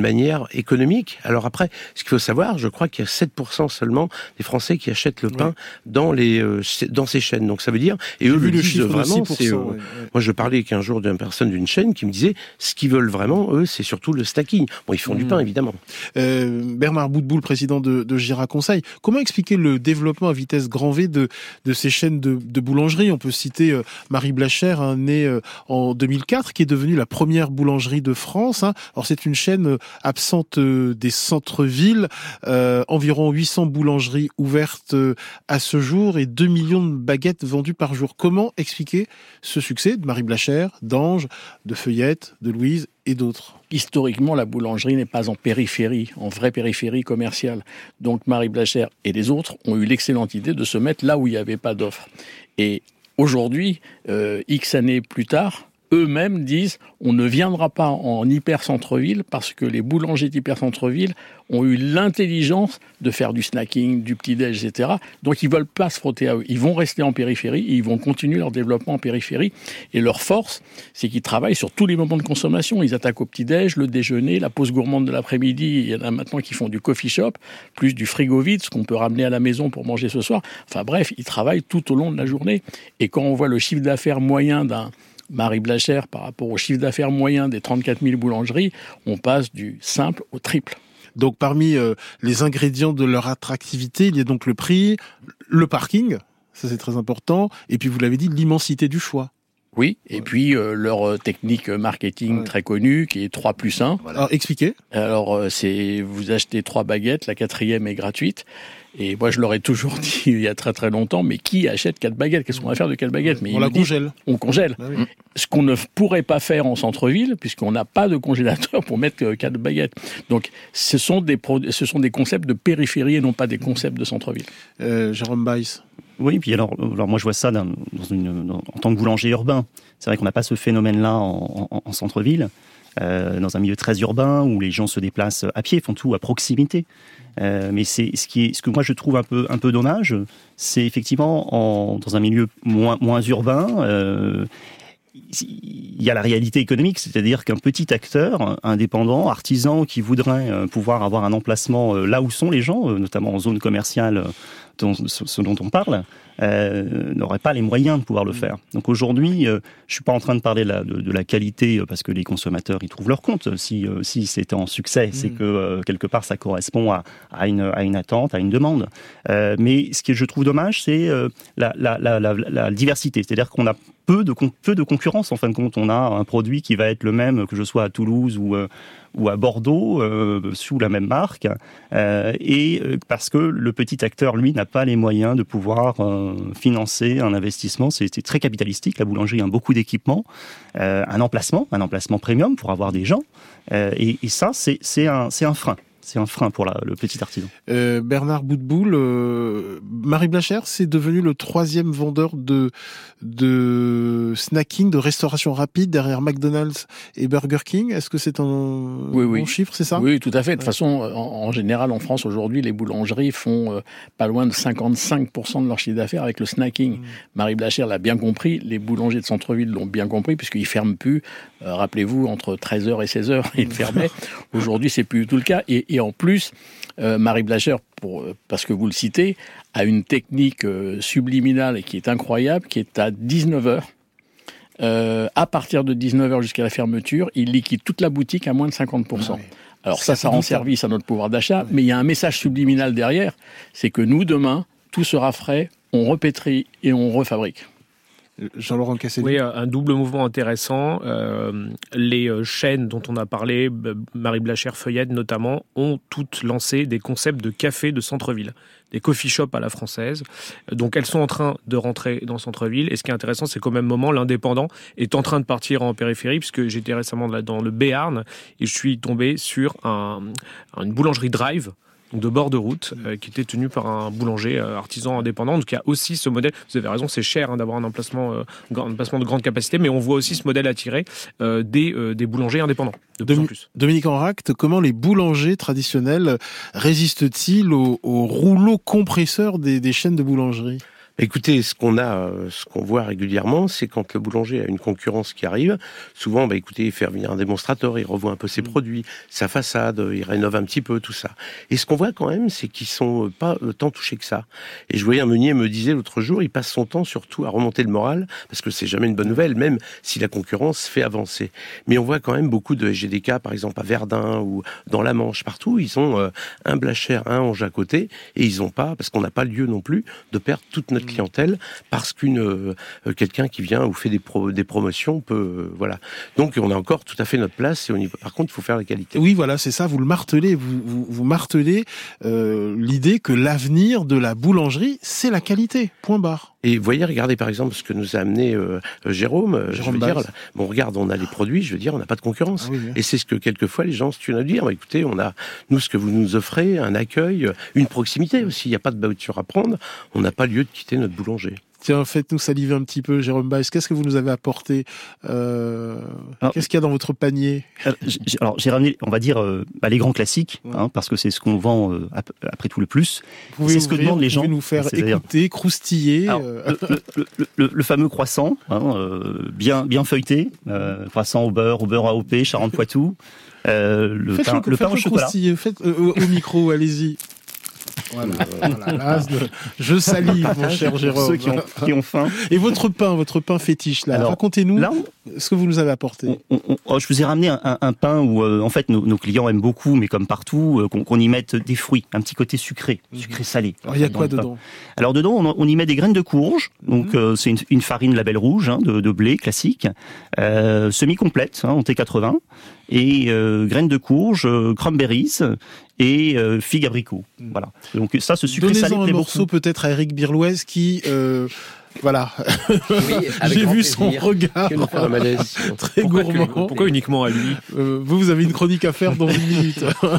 facteur économique. Alors après, ce qu'il faut savoir, je crois qu'il y a sept pour cent seulement des Français qui achètent le pain oui. dans les euh, dans ces chaînes. Donc ça veut dire, et eux le disent vraiment, c'est, euh, ouais, ouais. moi je parlais qu'un jour d'une personne d'une chaîne qui me disait, ce qu'ils veulent vraiment, eux, c'est surtout le snacking. Bon, ils font mmh. du pain, évidemment. Euh, Bernard Boutboul, président de, de Gira Conseil, comment expliquer le développement à vitesse grand V de, de ces chaînes de, de boulangerie? On peut citer euh, Marie Blachère, hein, née euh, en deux mille quatre, qui est devenue la première boulangerie de France. Hein. Alors c'est une chaîne euh, absente euh, des centres-villes, euh, environ huit cents boulangeries ouvertes euh, à ce jour et deux millions de baguettes vendues par jour. Comment expliquer ce succès de Marie Blachère, d'Ange, de Feuillette, de Louise et d'autres? Historiquement, la boulangerie n'est pas en périphérie, en vraie périphérie commerciale. Donc Marie Blachère et les autres ont eu l'excellente idée de se mettre là où il n'y avait pas d'offre. Et aujourd'hui, euh, X années plus tard, eux-mêmes disent on ne viendra pas en hyper centre-ville parce que les boulangers d'hyper centre-ville ont eu l'intelligence de faire du snacking, du petit-déj, et cetera. Donc ils veulent pas se frotter à eux. Ils vont rester en périphérie, et ils vont continuer leur développement en périphérie. Et leur force, c'est qu'ils travaillent sur tous les moments de consommation. Ils attaquent au petit-déj, le déjeuner, la pause gourmande de l'après-midi. Il y en a maintenant qui font du coffee shop, plus du frigo vide, ce qu'on peut ramener à la maison pour manger ce soir. Enfin bref, ils travaillent tout au long de la journée. Et quand on voit le chiffre d'affaires moyen d'un Marie Blachère par rapport au chiffre d'affaires moyen des trente-quatre mille boulangeries, on passe du simple au triple. Donc parmi euh, les ingrédients de leur attractivité, il y a donc le prix, le parking, ça c'est très important, et puis vous l'avez dit, l'immensité du choix. Oui, et ouais. puis euh, leur technique marketing ouais. très connue, qui est trois plus un. Voilà. Alors expliquez. Alors euh, c'est vous achetez trois baguettes, la quatrième est gratuite. Et moi, je leur ai toujours dit, il y a très très longtemps, mais qui achète quatre baguettes? Qu'est-ce qu'on va faire de quatre baguettes? Mais on la congèle. On congèle. Bah oui. Ce qu'on ne pourrait pas faire en centre-ville, puisqu'on n'a pas de congélateur pour mettre quatre baguettes. Donc, ce sont des, pro- ce sont des concepts de périphérie et non pas des concepts de centre-ville. Euh, Jérôme Baïs. Oui, puis alors, alors moi je vois ça dans, dans une, dans, en tant que boulanger urbain. C'est vrai qu'on n'a pas ce phénomène-là en, en, en centre-ville, euh, dans un milieu très urbain où les gens se déplacent à pied, font tout à proximité. Euh, mais c'est ce qui est, ce que moi je trouve un peu un peu dommage, c'est effectivement en, dans un milieu moins moins urbain. Euh, il y a la réalité économique, c'est-à-dire qu'un petit acteur indépendant, artisan, qui voudrait pouvoir avoir un emplacement là où sont les gens, notamment en zone commerciale, dont, ce dont on parle, euh, n'aurait pas les moyens de pouvoir le faire. Donc aujourd'hui, euh, je suis pas en train de parler de la, de, de la qualité parce que les consommateurs ils trouvent leur compte. Si, euh, si c'est en succès, mmh. c'est que euh, quelque part ça correspond à, à, une, à une attente, à une demande. Euh, mais ce que je trouve dommage, c'est euh, la, la, la, la, la diversité. C'est-à-dire qu'on a peu de, peu de concurrence, en fin de compte. On a un produit qui va être le même que je sois à Toulouse ou, euh, ou à Bordeaux, euh, sous la même marque, euh, et parce que le petit acteur, lui, n'a pas les moyens de pouvoir euh, financer un investissement. C'est, c'est très capitalistique. La boulangerie a beaucoup d'équipements, euh, un emplacement, un emplacement premium pour avoir des gens, euh, et, et ça, c'est, c'est, un, c'est un frein. C'est un frein pour la, le petit artisan. Euh, Bernard Boutboul, euh, Marie Blachère, c'est devenu le troisième vendeur de, de snacking, de restauration rapide derrière McDonald's et Burger King. Est-ce que c'est un oui, bon oui. chiffre, c'est ça? Oui, tout à fait. De toute ouais. façon, en, en général, en France, aujourd'hui, les boulangeries font euh, pas loin de cinquante-cinq pour cent de leur chiffre d'affaires avec le snacking. Mmh. Marie Blachère l'a bien compris, les boulangers de centre-ville l'ont bien compris, puisqu'ils ferment plus. Euh, rappelez-vous, entre treize heures et seize heures, ils fermaient. Aujourd'hui, c'est plus du tout le cas. Et, et en plus, euh, Marie Blachère, pour, parce que vous le citez, a une technique euh, subliminale qui est incroyable, qui est à dix-neuf heures. Euh, à partir de dix-neuf heures jusqu'à la fermeture, il liquide toute la boutique à moins de cinquante pour cent. Ah oui. Alors ça, ça rend service à notre pouvoir d'achat, oui. mais il y a un message subliminal derrière, c'est que nous, demain, tout sera frais, on repétrit et on refabrique. Jean-Laurent Casselli. Oui, un double mouvement intéressant. Euh, les chaînes dont on a parlé, Marie Blachère, Feuillette notamment, ont toutes lancé des concepts de café de centre-ville, des coffee shops à la française. Donc elles sont en train de rentrer dans le centre-ville. Et ce qui est intéressant, c'est qu'au même moment, l'indépendant est en train de partir en périphérie, puisque j'étais récemment dans le Béarn et je suis tombé sur un, une boulangerie drive, donc de bord de route, euh, qui était tenu par un boulanger euh, artisan indépendant. Donc il y a aussi ce modèle, vous avez raison, c'est cher hein, d'avoir un emplacement, euh, un emplacement de grande capacité, mais on voit aussi ce modèle attirer euh, des, euh, des boulangers indépendants, de plus Dom- en plus. Dominique Enract, comment les boulangers traditionnels résistent-ils au, au rouleau compresseur des, des chaînes de boulangerie ? Écoutez, ce qu'on a, ce qu'on voit régulièrement, c'est quand le boulanger a une concurrence qui arrive, souvent, bah, écoutez, il fait venir un démonstrateur, il revoit un peu ses mmh. produits, sa façade, il rénove un petit peu, tout ça. Et ce qu'on voit quand même, c'est qu'ils sont pas tant touchés que ça. Et je voyais un meunier me disait l'autre jour, il passe son temps surtout à remonter le moral, parce que c'est jamais une bonne nouvelle, même si la concurrence fait avancer. Mais on voit quand même beaucoup de G D K, par exemple à Verdun ou dans la Manche, partout, ils ont euh, un Blacher, un Ange à côté, et ils ont pas, parce qu'on n'a pas lieu non plus de perdre toute notre clientèle parce qu'une euh, quelqu'un qui vient ou fait des, pro, des promotions peut euh, voilà. Donc on a encore tout à fait notre place et on y, par contre il faut faire la qualité. Oui voilà c'est ça, vous le martelez, vous vous, vous martelez euh, l'idée que l'avenir de la boulangerie c'est la qualité. Point barre. Et vous voyez, regardez par exemple ce que nous a amené euh, Jérôme. Jérôme je veux dire, bon regarde, on a les produits, je veux dire, on n'a pas de concurrence. Ah oui, oui. Et c'est ce que quelquefois les gens se tuent à dire. Bah, écoutez, on a nous ce que vous nous offrez, un accueil, une proximité aussi. Il n'y a pas de voiture à prendre. On n'a pas lieu de quitter notre boulanger. Tiens, faites-nous saliver un petit peu, Jérôme Baïs. Qu'est-ce que vous nous avez apporté euh, alors, qu'est-ce qu'il y a dans votre panier? Alors, j'ai ramené, on va dire, euh, bah, les grands classiques, ouais. hein, parce que c'est ce qu'on vend euh, après tout le plus. Vous pouvez c'est ce que demandent les gens. Vous pouvez nous faire écouter, croustiller. Alors, euh... le, le, le, le, le fameux croissant, hein, euh, bien, bien feuilleté, euh, croissant au beurre, au beurre A O P, Charentes-Poitou, euh, le faites pain, le, le pain au chocolat. Faites euh, au micro, allez-y. Voilà, voilà, là, je salive, mon cher Jérôme. Ceux qui ont, qui ont faim. Et votre pain, votre pain fétiche, là, Alors, racontez-nous là, on, ce que vous nous avez apporté. On, on, on, je vous ai ramené un, un, un pain où, euh, en fait, nos, nos clients aiment beaucoup, mais comme partout, euh, qu'on, qu'on y mette des fruits, un petit côté sucré, sucré-salé. Alors, il y a quoi dedans? Alors, dedans, on, on y met des graines de courge, donc mmh. euh, c'est une, une farine label rouge, hein, de, de blé classique, euh, semi-complète, hein, en T quatre-vingts, et euh, graines de courge, euh, cranberries et euh, figues abricots. Mmh. Voilà. Donc ça, ce sucré salé plaît beaucoup. Donnez-en un morceau peut-être à Éric Birloise qui... Euh... Voilà, oui, j'ai vu son regard très gourmand. Pourquoi, pourquoi uniquement à lui euh, Vous, vous avez une chronique à faire dans une minute.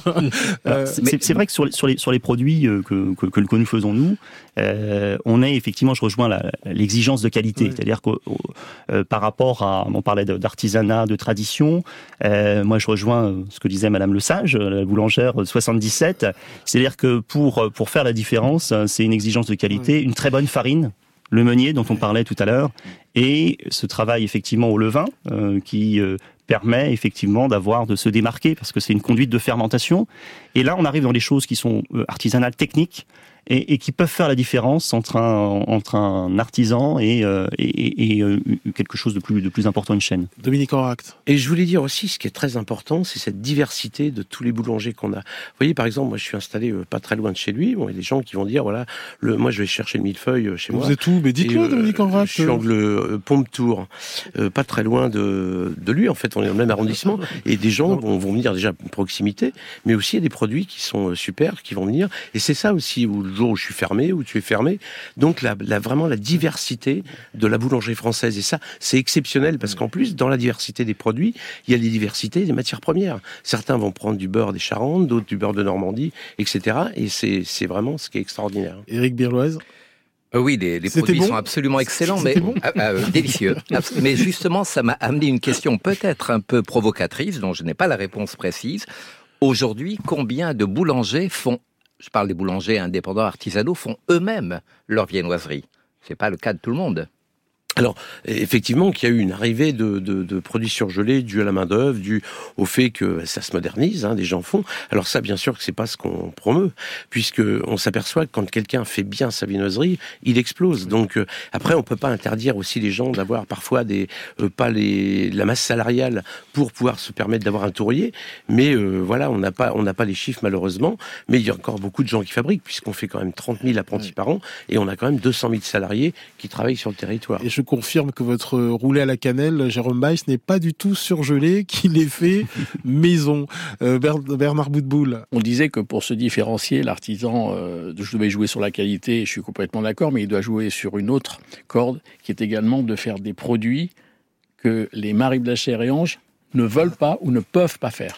euh, c'est, c'est, c'est vrai que sur les, sur les, sur les produits que, que, que nous faisons nous, euh, on est effectivement, je rejoins la, l'exigence de qualité, oui. c'est-à-dire que euh, par rapport à, on parlait d'artisanat, de tradition, euh, moi je rejoins ce que disait Madame Le Sage, la boulangère soixante-dix-sept, c'est-à-dire que pour, pour faire la différence, c'est une exigence de qualité, oui. une très bonne farine, le meunier dont on parlait tout à l'heure, et ce travail effectivement au levain euh, qui euh, permet effectivement d'avoir de se démarquer parce que c'est une conduite de fermentation. Et là, on arrive dans les choses qui sont euh, artisanales, techniques, et, et qui peuvent faire la différence entre un, entre un artisan et, euh, et, et euh, quelque chose de plus, de plus important, une chaîne. Dominique Enracte. Et je voulais dire aussi, ce qui est très important, c'est cette diversité de tous les boulangers qu'on a. Vous voyez, par exemple, moi je suis installé euh, pas très loin de chez lui, bon, il y a des gens qui vont dire, voilà, le, moi je vais chercher le millefeuille chez Vous moi. Vous êtes où? Mais dites-le, euh, Dominique Enracte. Je suis angle euh, Pompe-Tour, euh, pas très loin de, de lui, en fait, on est dans le même arrondissement, et des gens vont, vont venir déjà à proximité, mais aussi il y a des produits qui sont super, qui vont venir, et c'est ça aussi, où le jour où je suis fermé, où tu es fermé, donc la, la, vraiment la diversité de la boulangerie française, et ça, c'est exceptionnel, parce qu'en plus, dans la diversité des produits, il y a les diversités des matières premières. Certains vont prendre du beurre des Charentes, d'autres du beurre de Normandie, et cetera, et c'est, c'est vraiment ce qui est extraordinaire. Éric Birloise. Euh, oui, les, les produits bon sont absolument excellents, C'était mais bon euh, euh, délicieux. Mais justement, ça m'a amené une question peut-être un peu provocatrice, dont je n'ai pas la réponse précise. Aujourd'hui, combien de boulangers font, je parle des boulangers indépendants artisanaux, font eux-mêmes leur viennoiserie? C'est pas le cas de tout le monde. Alors, effectivement, qu'il y a eu une arrivée de, de, de produits surgelés dû à la main-d'œuvre, dû au fait que ça se modernise, hein, des gens font. Alors ça, bien sûr, que c'est pas ce qu'on promeut, puisque on s'aperçoit que quand quelqu'un fait bien sa viennoiserie, il explose. Donc euh, après, on peut pas interdire aussi les gens d'avoir parfois des euh, pas les la masse salariale pour pouvoir se permettre d'avoir un tourrier. Mais euh, voilà, on n'a pas on n'a pas les chiffres malheureusement. Mais il y a encore beaucoup de gens qui fabriquent, puisqu'on fait quand même trente mille apprentis par an et on a quand même deux cent mille salariés qui travaillent sur le territoire. Et je confirme que votre roulé à la cannelle, Jérôme Baïs, n'est pas du tout surgelé, qu'il est fait maison. Euh, Bernard Boutboul. On disait que pour se différencier, l'artisan euh, devait jouer sur la qualité, je suis complètement d'accord, mais il doit jouer sur une autre corde, qui est également de faire des produits que les Marie Blacher et Ange ne veulent pas ou ne peuvent pas faire.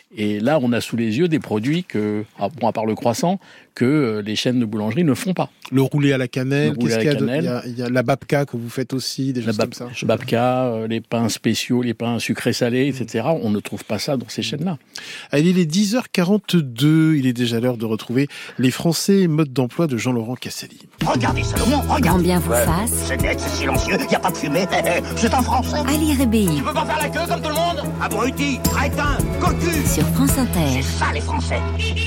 Et là, on a sous les yeux des produits que, ah, bon, à part le croissant, que euh, les chaînes de boulangerie ne font pas. Le roulé à la cannelle, le roulé qu'est-ce à qu'il y la a, de, cannelle. il y a, il y a la babka que vous faites aussi, des La choses bab- comme ça. Le babka, euh, les pains spéciaux, les pains sucrés salés, et cetera. On ne trouve pas ça dans ces chaînes-là. Allez, il est dix heures quarante-deux, il est déjà l'heure de retrouver les Français mode d'emploi de Jean-Laurent Casselli. Regardez Salomon, regarde. Grand bien vous Ouais. fasse. C'est net, c'est silencieux, y a pas de fumée. C'est un Français. Ali Rébéi Tu peux pas faire la queue comme tout le monde? Abruti, crétin, cocu. sur France Inter. C'est ça les Français.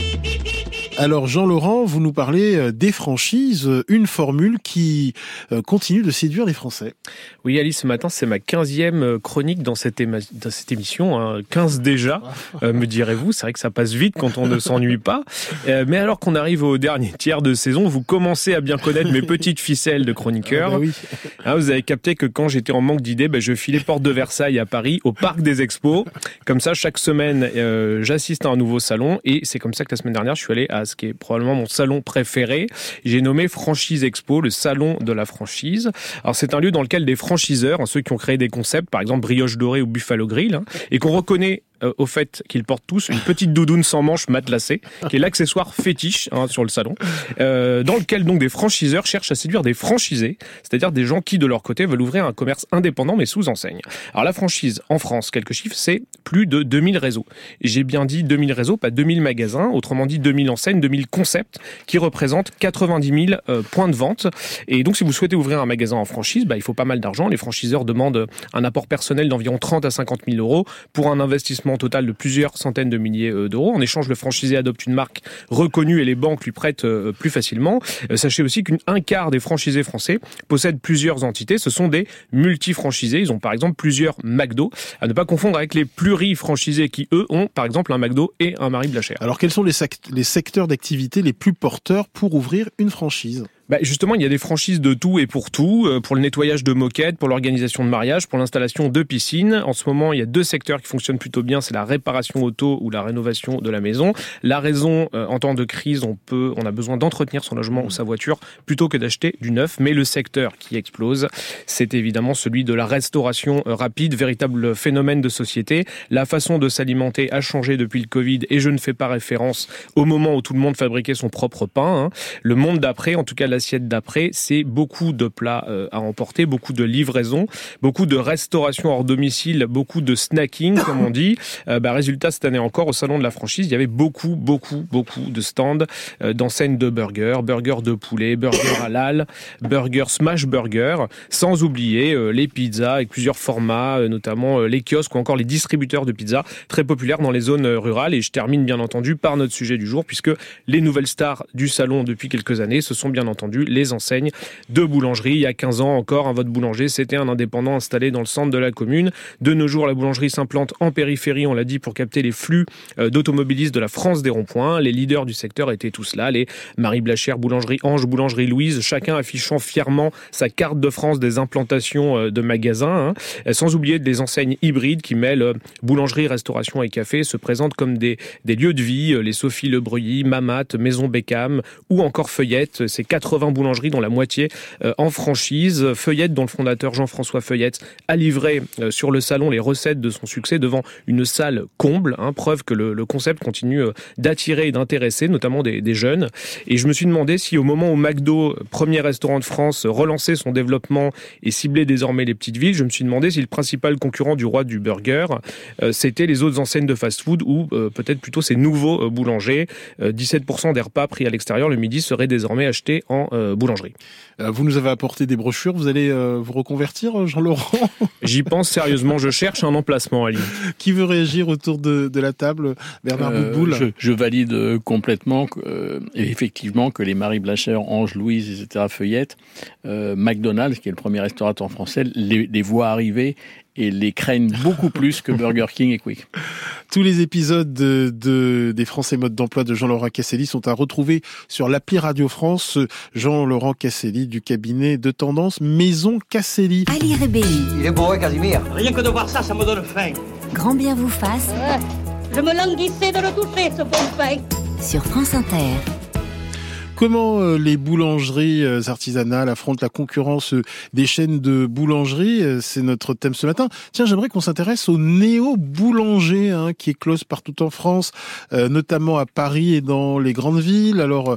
Alors Jean-Laurent, vous nous parlez des franchises, une formule qui continue de séduire les Français. Oui Alice, ce matin c'est ma quinzième chronique dans cette, éma- dans cette émission, hein. quinze déjà, euh, me direz-vous, c'est vrai que ça passe vite quand on ne s'ennuie pas. Euh, mais alors qu'on arrive au dernier tiers de saison, vous commencez à bien connaître mes petites ficelles de chroniqueur. Ah bah oui. Hein, vous avez capté que quand j'étais en manque d'idées, ben, je filais porte de Versailles à Paris, au Parc des Expos. Comme ça, chaque semaine, euh, j'assiste à un nouveau salon et c'est comme ça que la semaine dernière, je suis allé à ce qui est probablement mon salon préféré. J'ai nommé Franchise Expo, le salon de la franchise. Alors c'est un lieu dans lequel des franchiseurs, hein, ceux qui ont créé des concepts, par exemple Brioche Dorée ou Buffalo Grill, hein, et qu'on reconnaît euh, au fait qu'ils portent tous une petite doudoune sans manches matelassée, qui est l'accessoire fétiche hein, sur le salon, euh, dans lequel donc des franchiseurs cherchent à séduire des franchisés, c'est-à-dire des gens qui de leur côté veulent ouvrir un commerce indépendant mais sous enseigne. Alors la franchise en France, quelques chiffres, c'est plus de deux mille réseaux. Et j'ai bien dit deux mille réseaux, pas deux mille magasins, autrement dit deux mille enseignes, deux mille concepts qui représentent quatre-vingt-dix mille euh, points de vente. Et donc si vous souhaitez ouvrir un magasin en franchise, bah, il faut pas mal d'argent. Les franchiseurs demandent un apport personnel d'environ trente à cinquante mille euros pour un investissement total de plusieurs centaines de milliers euh, d'euros. En échange, le franchisé adopte une marque reconnue et les banques lui prêtent euh, plus facilement. Euh, sachez aussi qu'un quart des franchisés français possèdent plusieurs entités. Ce sont des multi-franchisés. Ils ont par exemple plusieurs McDo, à ne pas confondre avec les pluri-franchisés qui, eux, ont par exemple un McDo et un Marie Blachère. Alors quels sont les, sect- les secteurs d'activité les plus porteurs pour ouvrir une franchise ? Bah justement, il y a des franchises de tout et pour tout, euh, pour le nettoyage de moquettes, pour l'organisation de mariage, pour l'installation de piscines. En ce moment, il y a deux secteurs qui fonctionnent plutôt bien, c'est la réparation auto ou la rénovation de la maison. La raison, euh, en temps de crise, on peut, on a besoin d'entretenir son logement ou sa voiture plutôt que d'acheter du neuf. Mais le secteur qui explose, c'est évidemment celui de la restauration euh, rapide, véritable phénomène de société. La façon de s'alimenter a changé depuis le Covid et je ne fais pas référence au moment où tout le monde fabriquait son propre pain. Hein. Le monde d'après, en tout cas la l'assiette d'après, c'est beaucoup de plats euh, à emporter, beaucoup de livraisons, beaucoup de restauration hors domicile, beaucoup de snacking, comme on dit. Euh, bah, résultat, cette année encore, au salon de la franchise, il y avait beaucoup, beaucoup, beaucoup de stands euh, d'enseignes de burgers, burgers de poulet, burgers halal, burgers smash burger, sans oublier euh, les pizzas avec plusieurs formats, euh, notamment euh, les kiosques ou encore les distributeurs de pizzas, très populaires dans les zones euh, rurales. Et je termine bien entendu par notre sujet du jour, puisque les nouvelles stars du salon depuis quelques années, ce sont bien entendu les enseignes de boulangerie. Il y a quinze ans encore, un vote boulanger, c'était un indépendant installé dans le centre de la commune. De nos jours, la boulangerie s'implante en périphérie, on l'a dit, pour capter les flux d'automobilistes de la France des ronds-points. Les leaders du secteur étaient tous là, les Marie Blachère, Boulangerie Ange, Boulangerie Louise, chacun affichant fièrement sa carte de France des implantations de magasins, hein. Sans oublier des enseignes hybrides qui mêlent boulangerie, restauration et café, se présentent comme des, des lieux de vie, les Sophie Le Breuilly, Mamat, Maison Beckham ou encore Feuillette, ces quatre-vingts boulangeries dont la moitié euh, en franchise. Feuillette, dont le fondateur Jean-François Feuillette a livré euh, sur le salon les recettes de son succès devant une salle comble, hein, preuve que le, le concept continue euh, d'attirer et d'intéresser, notamment des, des jeunes. Et je me suis demandé si au moment où McDo, premier restaurant de France, relançait son développement et ciblait désormais les petites villes, je me suis demandé si le principal concurrent du roi du burger, euh, c'était les autres enseignes de fast-food ou euh, peut-être plutôt ces nouveaux euh, boulangers. Euh, dix-sept pour cent des repas pris à l'extérieur le midi seraient désormais achetés en euh, boulangerie. Vous nous avez apporté des brochures, vous allez euh, vous reconvertir, Jean-Laurent ? J'y pense sérieusement, je cherche un emplacement, Ali. Qui veut réagir autour de, de la table ? Bernard euh, Boutboul. je, je valide complètement, euh, effectivement, que les Marie Blachère, Ange, Louise, et cetera, Feuillette, euh, McDonald's, qui est le premier restaurateur français, les, les voit arriver et les craignent beaucoup plus que Burger King et Quick. Tous les épisodes de, de, des Français mode d'emploi de Jean-Laurent Casselli sont à retrouver sur l'appli Radio France. Jean-Laurent Casselli du cabinet de tendance Maison Casselli. Ali Rébéi. Il est beau, hein, Casimir ? Rien que de voir ça, ça me donne faim. Grand bien vous fasse. Ouais, je me languissais de le toucher, ce bon pain. Sur France Inter. Comment euh, les boulangeries euh, artisanales affrontent la concurrence euh, des chaînes de boulangerie, euh, c'est notre thème ce matin. Tiens, j'aimerais qu'on s'intéresse aux néo-boulangers hein, qui éclosent partout en France, euh, notamment à Paris et dans les grandes villes. Alors,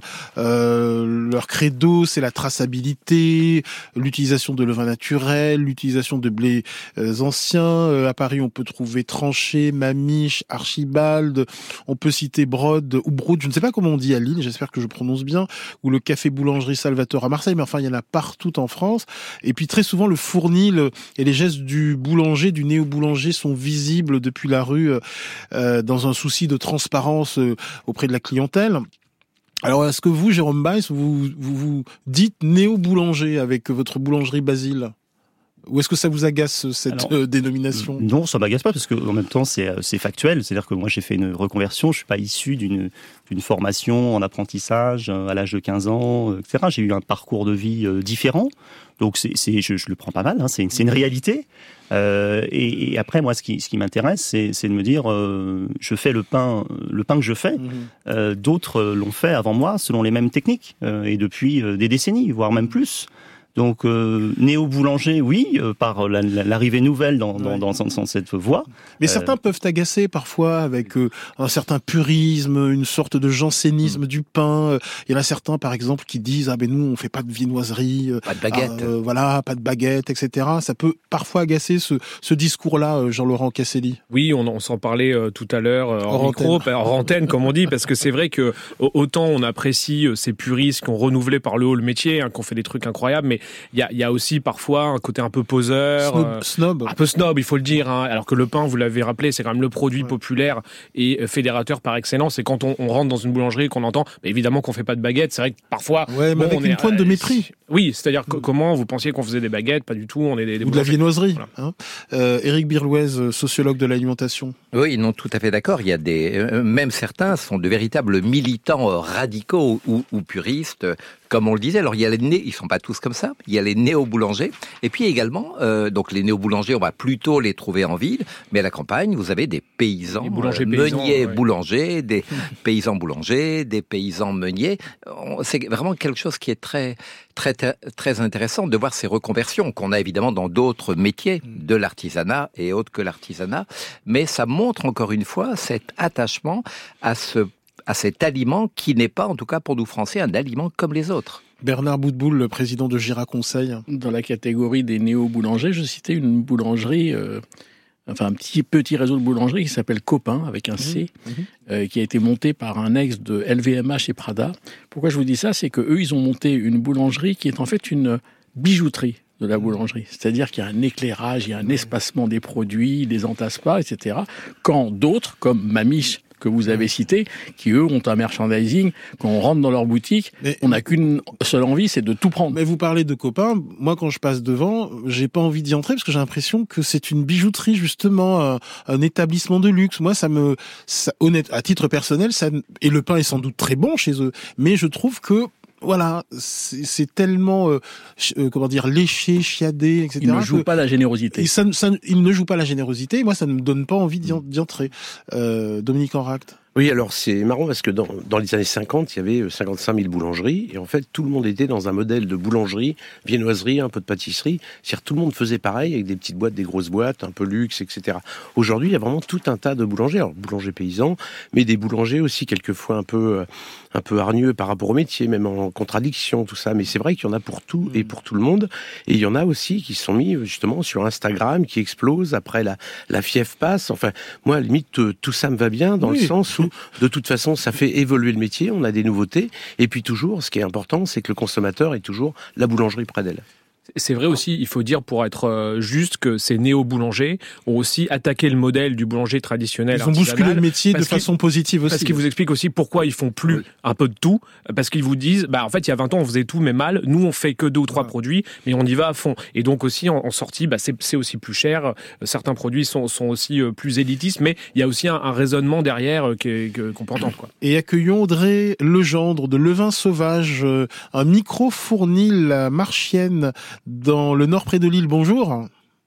euh, leur credo, c'est la traçabilité, l'utilisation de levain naturel, l'utilisation de blés euh, anciens. Euh, à Paris, on peut trouver Tranché, Mamiche, Archibald. On peut citer Brode ou Brood, je ne sais pas comment on dit à Lille, j'espère que je prononce bien, ou le café boulangerie Salvatore à Marseille, mais enfin, il y en a partout en France. Et puis, très souvent, le fournil et les gestes du boulanger, du néo-boulanger sont visibles depuis la rue euh, dans un souci de transparence euh, auprès de la clientèle. Alors, est-ce que vous, Jérôme Baïs, vous, vous vous dites néo-boulanger avec votre boulangerie Basile ? Ou est-ce que ça vous agace, cette Alors, euh, dénomination ? Non, ça m'agace pas, parce que en même temps, c'est, c'est factuel. C'est-à-dire que moi, j'ai fait une reconversion. Je suis pas issu d'une, d'une formation en apprentissage à l'âge de quinze ans, et cetera. J'ai eu un parcours de vie euh, différent. Donc, c'est, c'est, je, je le prends pas mal. Hein, c'est, c'est une réalité. Euh, et, et après, moi, ce qui, ce qui m'intéresse, c'est, c'est de me dire, euh, je fais le pain, le pain que je fais. Mmh. Euh, d'autres l'ont fait avant moi, selon les mêmes techniques, euh, et depuis euh, des décennies, voire même plus. Donc, euh, néo-boulanger, oui, euh, par la, la, l'arrivée nouvelle dans, dans, dans, dans, dans cette voie. Mais euh... certains peuvent agacer parfois avec euh, un certain purisme, une sorte de jansénisme mmh. du pain. Il y en a certains, par exemple, qui disent « Ah ben nous, on fait pas de viennoiserie. Euh, pas de baguette. Euh, voilà, pas de baguette, et cetera » Ça peut parfois agacer ce, ce discours-là, Jean-Laurent Casselli. Oui, on, on s'en parlait euh, tout à l'heure euh, en micro, antenne. hors antenne, comme on dit, parce que c'est vrai que autant on apprécie euh, ces puristes qui ont renouvelé par le haut le métier, hein, qui ont fait des trucs incroyables, mais il y a, y a aussi parfois un côté un peu poseur, snob, euh, snob. un peu snob, il faut le dire. Hein, alors que le pain, vous l'avez rappelé, c'est quand même le produit ouais. populaire et fédérateur par excellence. Et quand on, on rentre dans une boulangerie, qu'on entend, bah évidemment qu'on fait pas de baguette. C'est vrai que parfois, ouais, mais bon, avec on une est, pointe de mépris. Oui, c'est-à-dire que, comment vous pensiez qu'on faisait des baguettes ? Pas du tout. On est des, des ou de la viennoiserie. Voilà. Hein. Euh, Éric Birlouez, sociologue de l'alimentation. Oui, non, tout à fait d'accord. Il y a des, euh, même certains sont de véritables militants euh, radicaux ou, ou puristes. Comme on le disait, alors il y a les né- ils sont pas tous comme ça. Il y a les néo-boulangers, et puis également, euh, donc les néo-boulangers, on va plutôt les trouver en ville, mais à la campagne, vous avez des paysans, boulangers, euh, paysans, meuniers, ouais. boulangers, des paysans boulangers, des paysans meuniers. C'est vraiment quelque chose qui est très, très, très intéressant de voir ces reconversions qu'on a évidemment dans d'autres métiers de l'artisanat et autres que l'artisanat, mais ça montre encore une fois cet attachement à ce à cet aliment qui n'est pas, en tout cas pour nous Français, un aliment comme les autres. Bernard Boutboul, le président de Gira Conseil. Dans la catégorie des néo-boulangers, je citais une boulangerie, euh, enfin un petit, petit réseau de boulangeries qui s'appelle Copain, avec un C, mmh. euh, qui a été monté par un ex de L V M H et Prada. Pourquoi je vous dis ça ? C'est qu'eux, ils ont monté une boulangerie qui est en fait une bijouterie de la boulangerie. C'est-à-dire qu'il y a un éclairage, il y a un espacement des produits, ils les entassent pas, et cetera. Quand d'autres, comme Mamiche, que vous avez cité, qui eux ont un merchandising, quand on rentre dans leur boutique, mais, on n'a qu'une seule envie, c'est de tout prendre. Mais vous parlez de Copain, moi quand je passe devant, j'ai pas envie d'y entrer parce que j'ai l'impression que c'est une bijouterie justement, un, un établissement de luxe. Moi ça me, ça, honnête, à titre personnel, ça, et le pain est sans doute très bon chez eux, mais je trouve que voilà, c'est, c'est tellement, euh, euh, comment dire, léché, chiadé, et cetera. Il ne joue pas la générosité. Ça, ça, il ne joue pas la générosité. Et moi, ça ne me donne pas envie d'y, d'y entrer. Euh, Dominique Enract. Oui, alors c'est marrant parce que dans, dans les années cinquante, il y avait cinquante-cinq mille boulangeries et en fait tout le monde était dans un modèle de boulangerie, viennoiserie, un peu de pâtisserie. C'est-à-dire tout le monde faisait pareil avec des petites boîtes, des grosses boîtes, un peu luxe, et cetera. Aujourd'hui, il y a vraiment tout un tas de boulangers, alors boulangers paysans, mais des boulangers aussi quelquefois un peu un peu hargneux par rapport au métier, même en contradiction, tout ça. Mais c'est vrai qu'il y en a pour tout et pour tout le monde. Et il y en a aussi qui sont mis justement sur Instagram, qui explosent après la la fièvre passe. Enfin, moi, à la limite, tout ça me va bien dans oui. le sens où de toute façon, ça fait évoluer le métier, on a des nouveautés, et puis toujours, ce qui est important, c'est que le consommateur ait toujours la boulangerie près d'elle. C'est vrai aussi, il faut dire pour être juste que ces néo-boulangers ont aussi attaqué le modèle du boulanger traditionnel. Ils ont bousculé le métier de façon positive aussi. Parce qu'ils vous expliquent aussi pourquoi ils font plus oui. un peu de tout. Parce qu'ils vous disent, bah en fait il y a vingt ans on faisait tout mais mal. Nous on fait que deux ou trois ouais. produits, mais on y va à fond. Et donc aussi en, en sortie, bah c'est, c'est aussi plus cher. Certains produits sont, sont aussi plus élitistes, mais il y a aussi un, un raisonnement derrière que, que, qu'on peut entendre, quoi. Et accueillons Audrey Legendre de Levain Sauvage, un micro-fournil marchienne dans le nord près de Lille. Bonjour.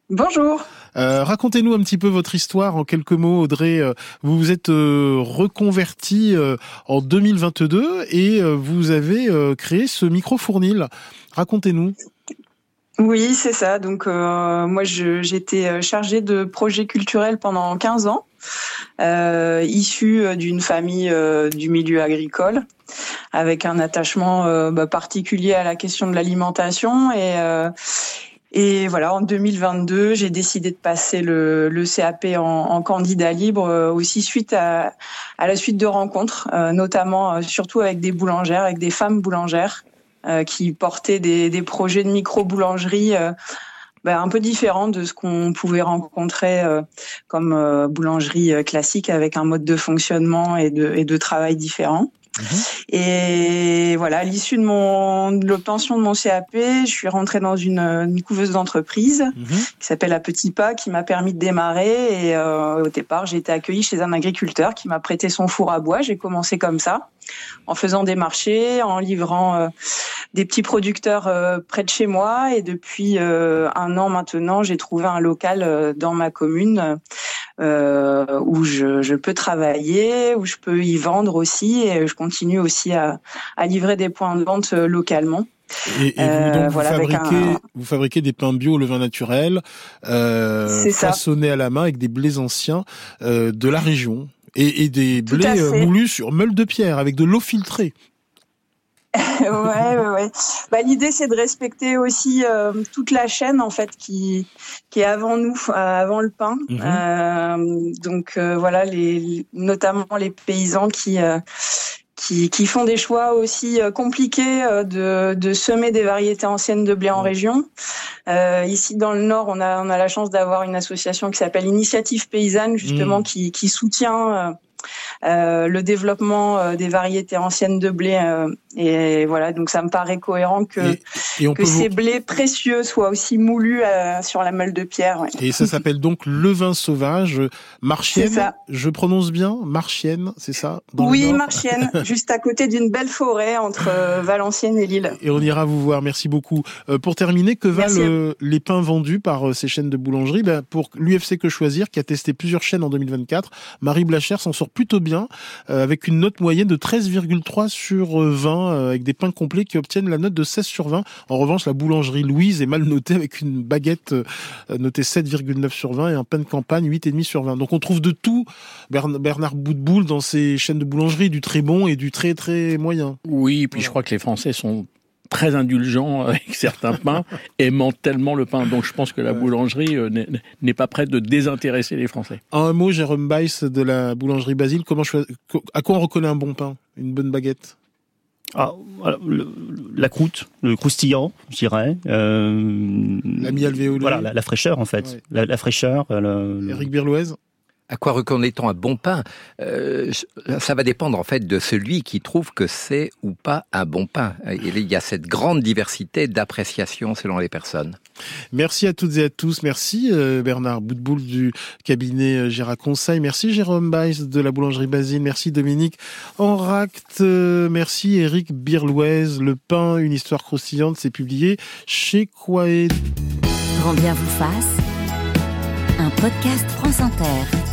Bonjour. Euh, racontez-nous un petit peu votre histoire en quelques mots, Audrey. Euh, vous vous êtes euh, reconvertie euh, en deux mille vingt-deux et euh, vous avez euh, créé ce micro-fournil. Racontez-nous. Oui, c'est ça. Donc euh, moi, je, j'étais chargée de projets culturels pendant quinze ans, euh, issue d'une famille euh, du milieu agricole, avec un attachement euh, bah, particulier à la question de l'alimentation et euh, Et voilà, en deux mille vingt-deux, j'ai décidé de passer le, le C A P en, en candidat libre, euh, aussi suite à, à la suite de rencontres, euh, notamment euh, surtout avec des boulangères, avec des femmes boulangères euh, qui portaient des, des projets de micro-boulangerie euh, bah, un peu différents de ce qu'on pouvait rencontrer euh, comme euh, boulangerie classique avec un mode de fonctionnement et de, et de travail différent. Mmh. Et voilà, à l'issue de mon de l'obtention de mon C A P, je suis rentrée dans une, une couveuse d'entreprise mmh. qui s'appelle À Petits Pas, qui m'a permis de démarrer. Et euh, au départ, j'ai été accueillie chez un agriculteur qui m'a prêté son four à bois. J'ai commencé comme ça, en faisant des marchés, en livrant euh, des petits producteurs euh, près de chez moi. Et depuis euh, un an maintenant, j'ai trouvé un local euh, dans ma commune euh, où je, je peux travailler, où je peux y vendre aussi. Et je continue aussi à, à livrer des points de vente euh, localement. Et, et vous, donc, euh, vous, voilà, fabriquez, un... vous fabriquez des pains bio au levain naturel, euh, façonnés à la main avec des blés anciens euh, de la région. Et, et des blés euh, moulus sur meule de pierre avec de l'eau filtrée. ouais, ouais, ouais. Bah, l'idée, c'est de respecter aussi euh, toute la chaîne en fait qui qui est avant nous, euh, avant le pain. Mmh. Euh, donc euh, voilà, les notamment les paysans qui euh, qui qui font des choix aussi euh, compliqués euh, de de semer des variétés anciennes de blé en région. Euh, ici dans le Nord, on a on a la chance d'avoir une association qui s'appelle Initiative Paysanne justement mmh. qui qui soutient euh, Euh, le développement euh, des variétés anciennes de blé euh, et voilà, donc ça me paraît cohérent que et, et que ces vous... blés précieux soient aussi moulus euh, sur la meule de pierre. Ouais. Et ça s'appelle donc levain sauvage marchienne. Ça. Je prononce bien marchienne, c'est ça dans Oui, marchienne, juste à côté d'une belle forêt entre euh, Valenciennes et Lille. Et on ira vous voir. Merci beaucoup. Euh, pour terminer, que valent euh, les pains vendus par euh, ces chaînes de boulangerie? Ben, pour l'U F C Que Choisir, qui a testé plusieurs chaînes en deux mille vingt-quatre, Marie Blachère s'en sort plutôt bien, euh, avec une note moyenne de treize virgule trois sur vingt, euh, avec des pains complets qui obtiennent la note de seize sur vingt. En revanche, la boulangerie Louise est mal notée, avec une baguette euh, notée sept virgule neuf sur vingt et un pain de campagne huit virgule cinq sur vingt. Donc on trouve de tout, Bernard Boutboul, dans ces chaînes de boulangerie, du très bon et du très très moyen. Oui, et puis voilà. Je crois que les Français sont très indulgent avec certains pains, aimant tellement le pain. Donc je pense que la boulangerie euh, n'est, n'est pas prête de désintéresser les Français. En un mot, Jérôme Bayss de la boulangerie Basile, comment choisir, à quoi on reconnaît un bon pain, une bonne baguette? Ah, voilà, le, la croûte, le croustillant, je dirais. Euh, la mi-alvéolée. Voilà, la, la fraîcheur en fait. Ouais. La, la fraîcheur. Le, le... Éric Birlouez. À quoi reconnaît-on un bon pain? euh, Ça va dépendre en fait de celui qui trouve que c'est ou pas un bon pain. Il y a cette grande diversité d'appréciation selon les personnes. Merci à toutes et à tous. Merci euh, Bernard Boutboul du cabinet Gérard Conseil. Merci Jérôme Bayss de la boulangerie Basile. Merci Dominique Enract. Euh, merci Éric Birlouez. Le pain, une histoire croustillante, c'est publié chez Quaed. Grand bien vous fasse. Un podcast France Inter.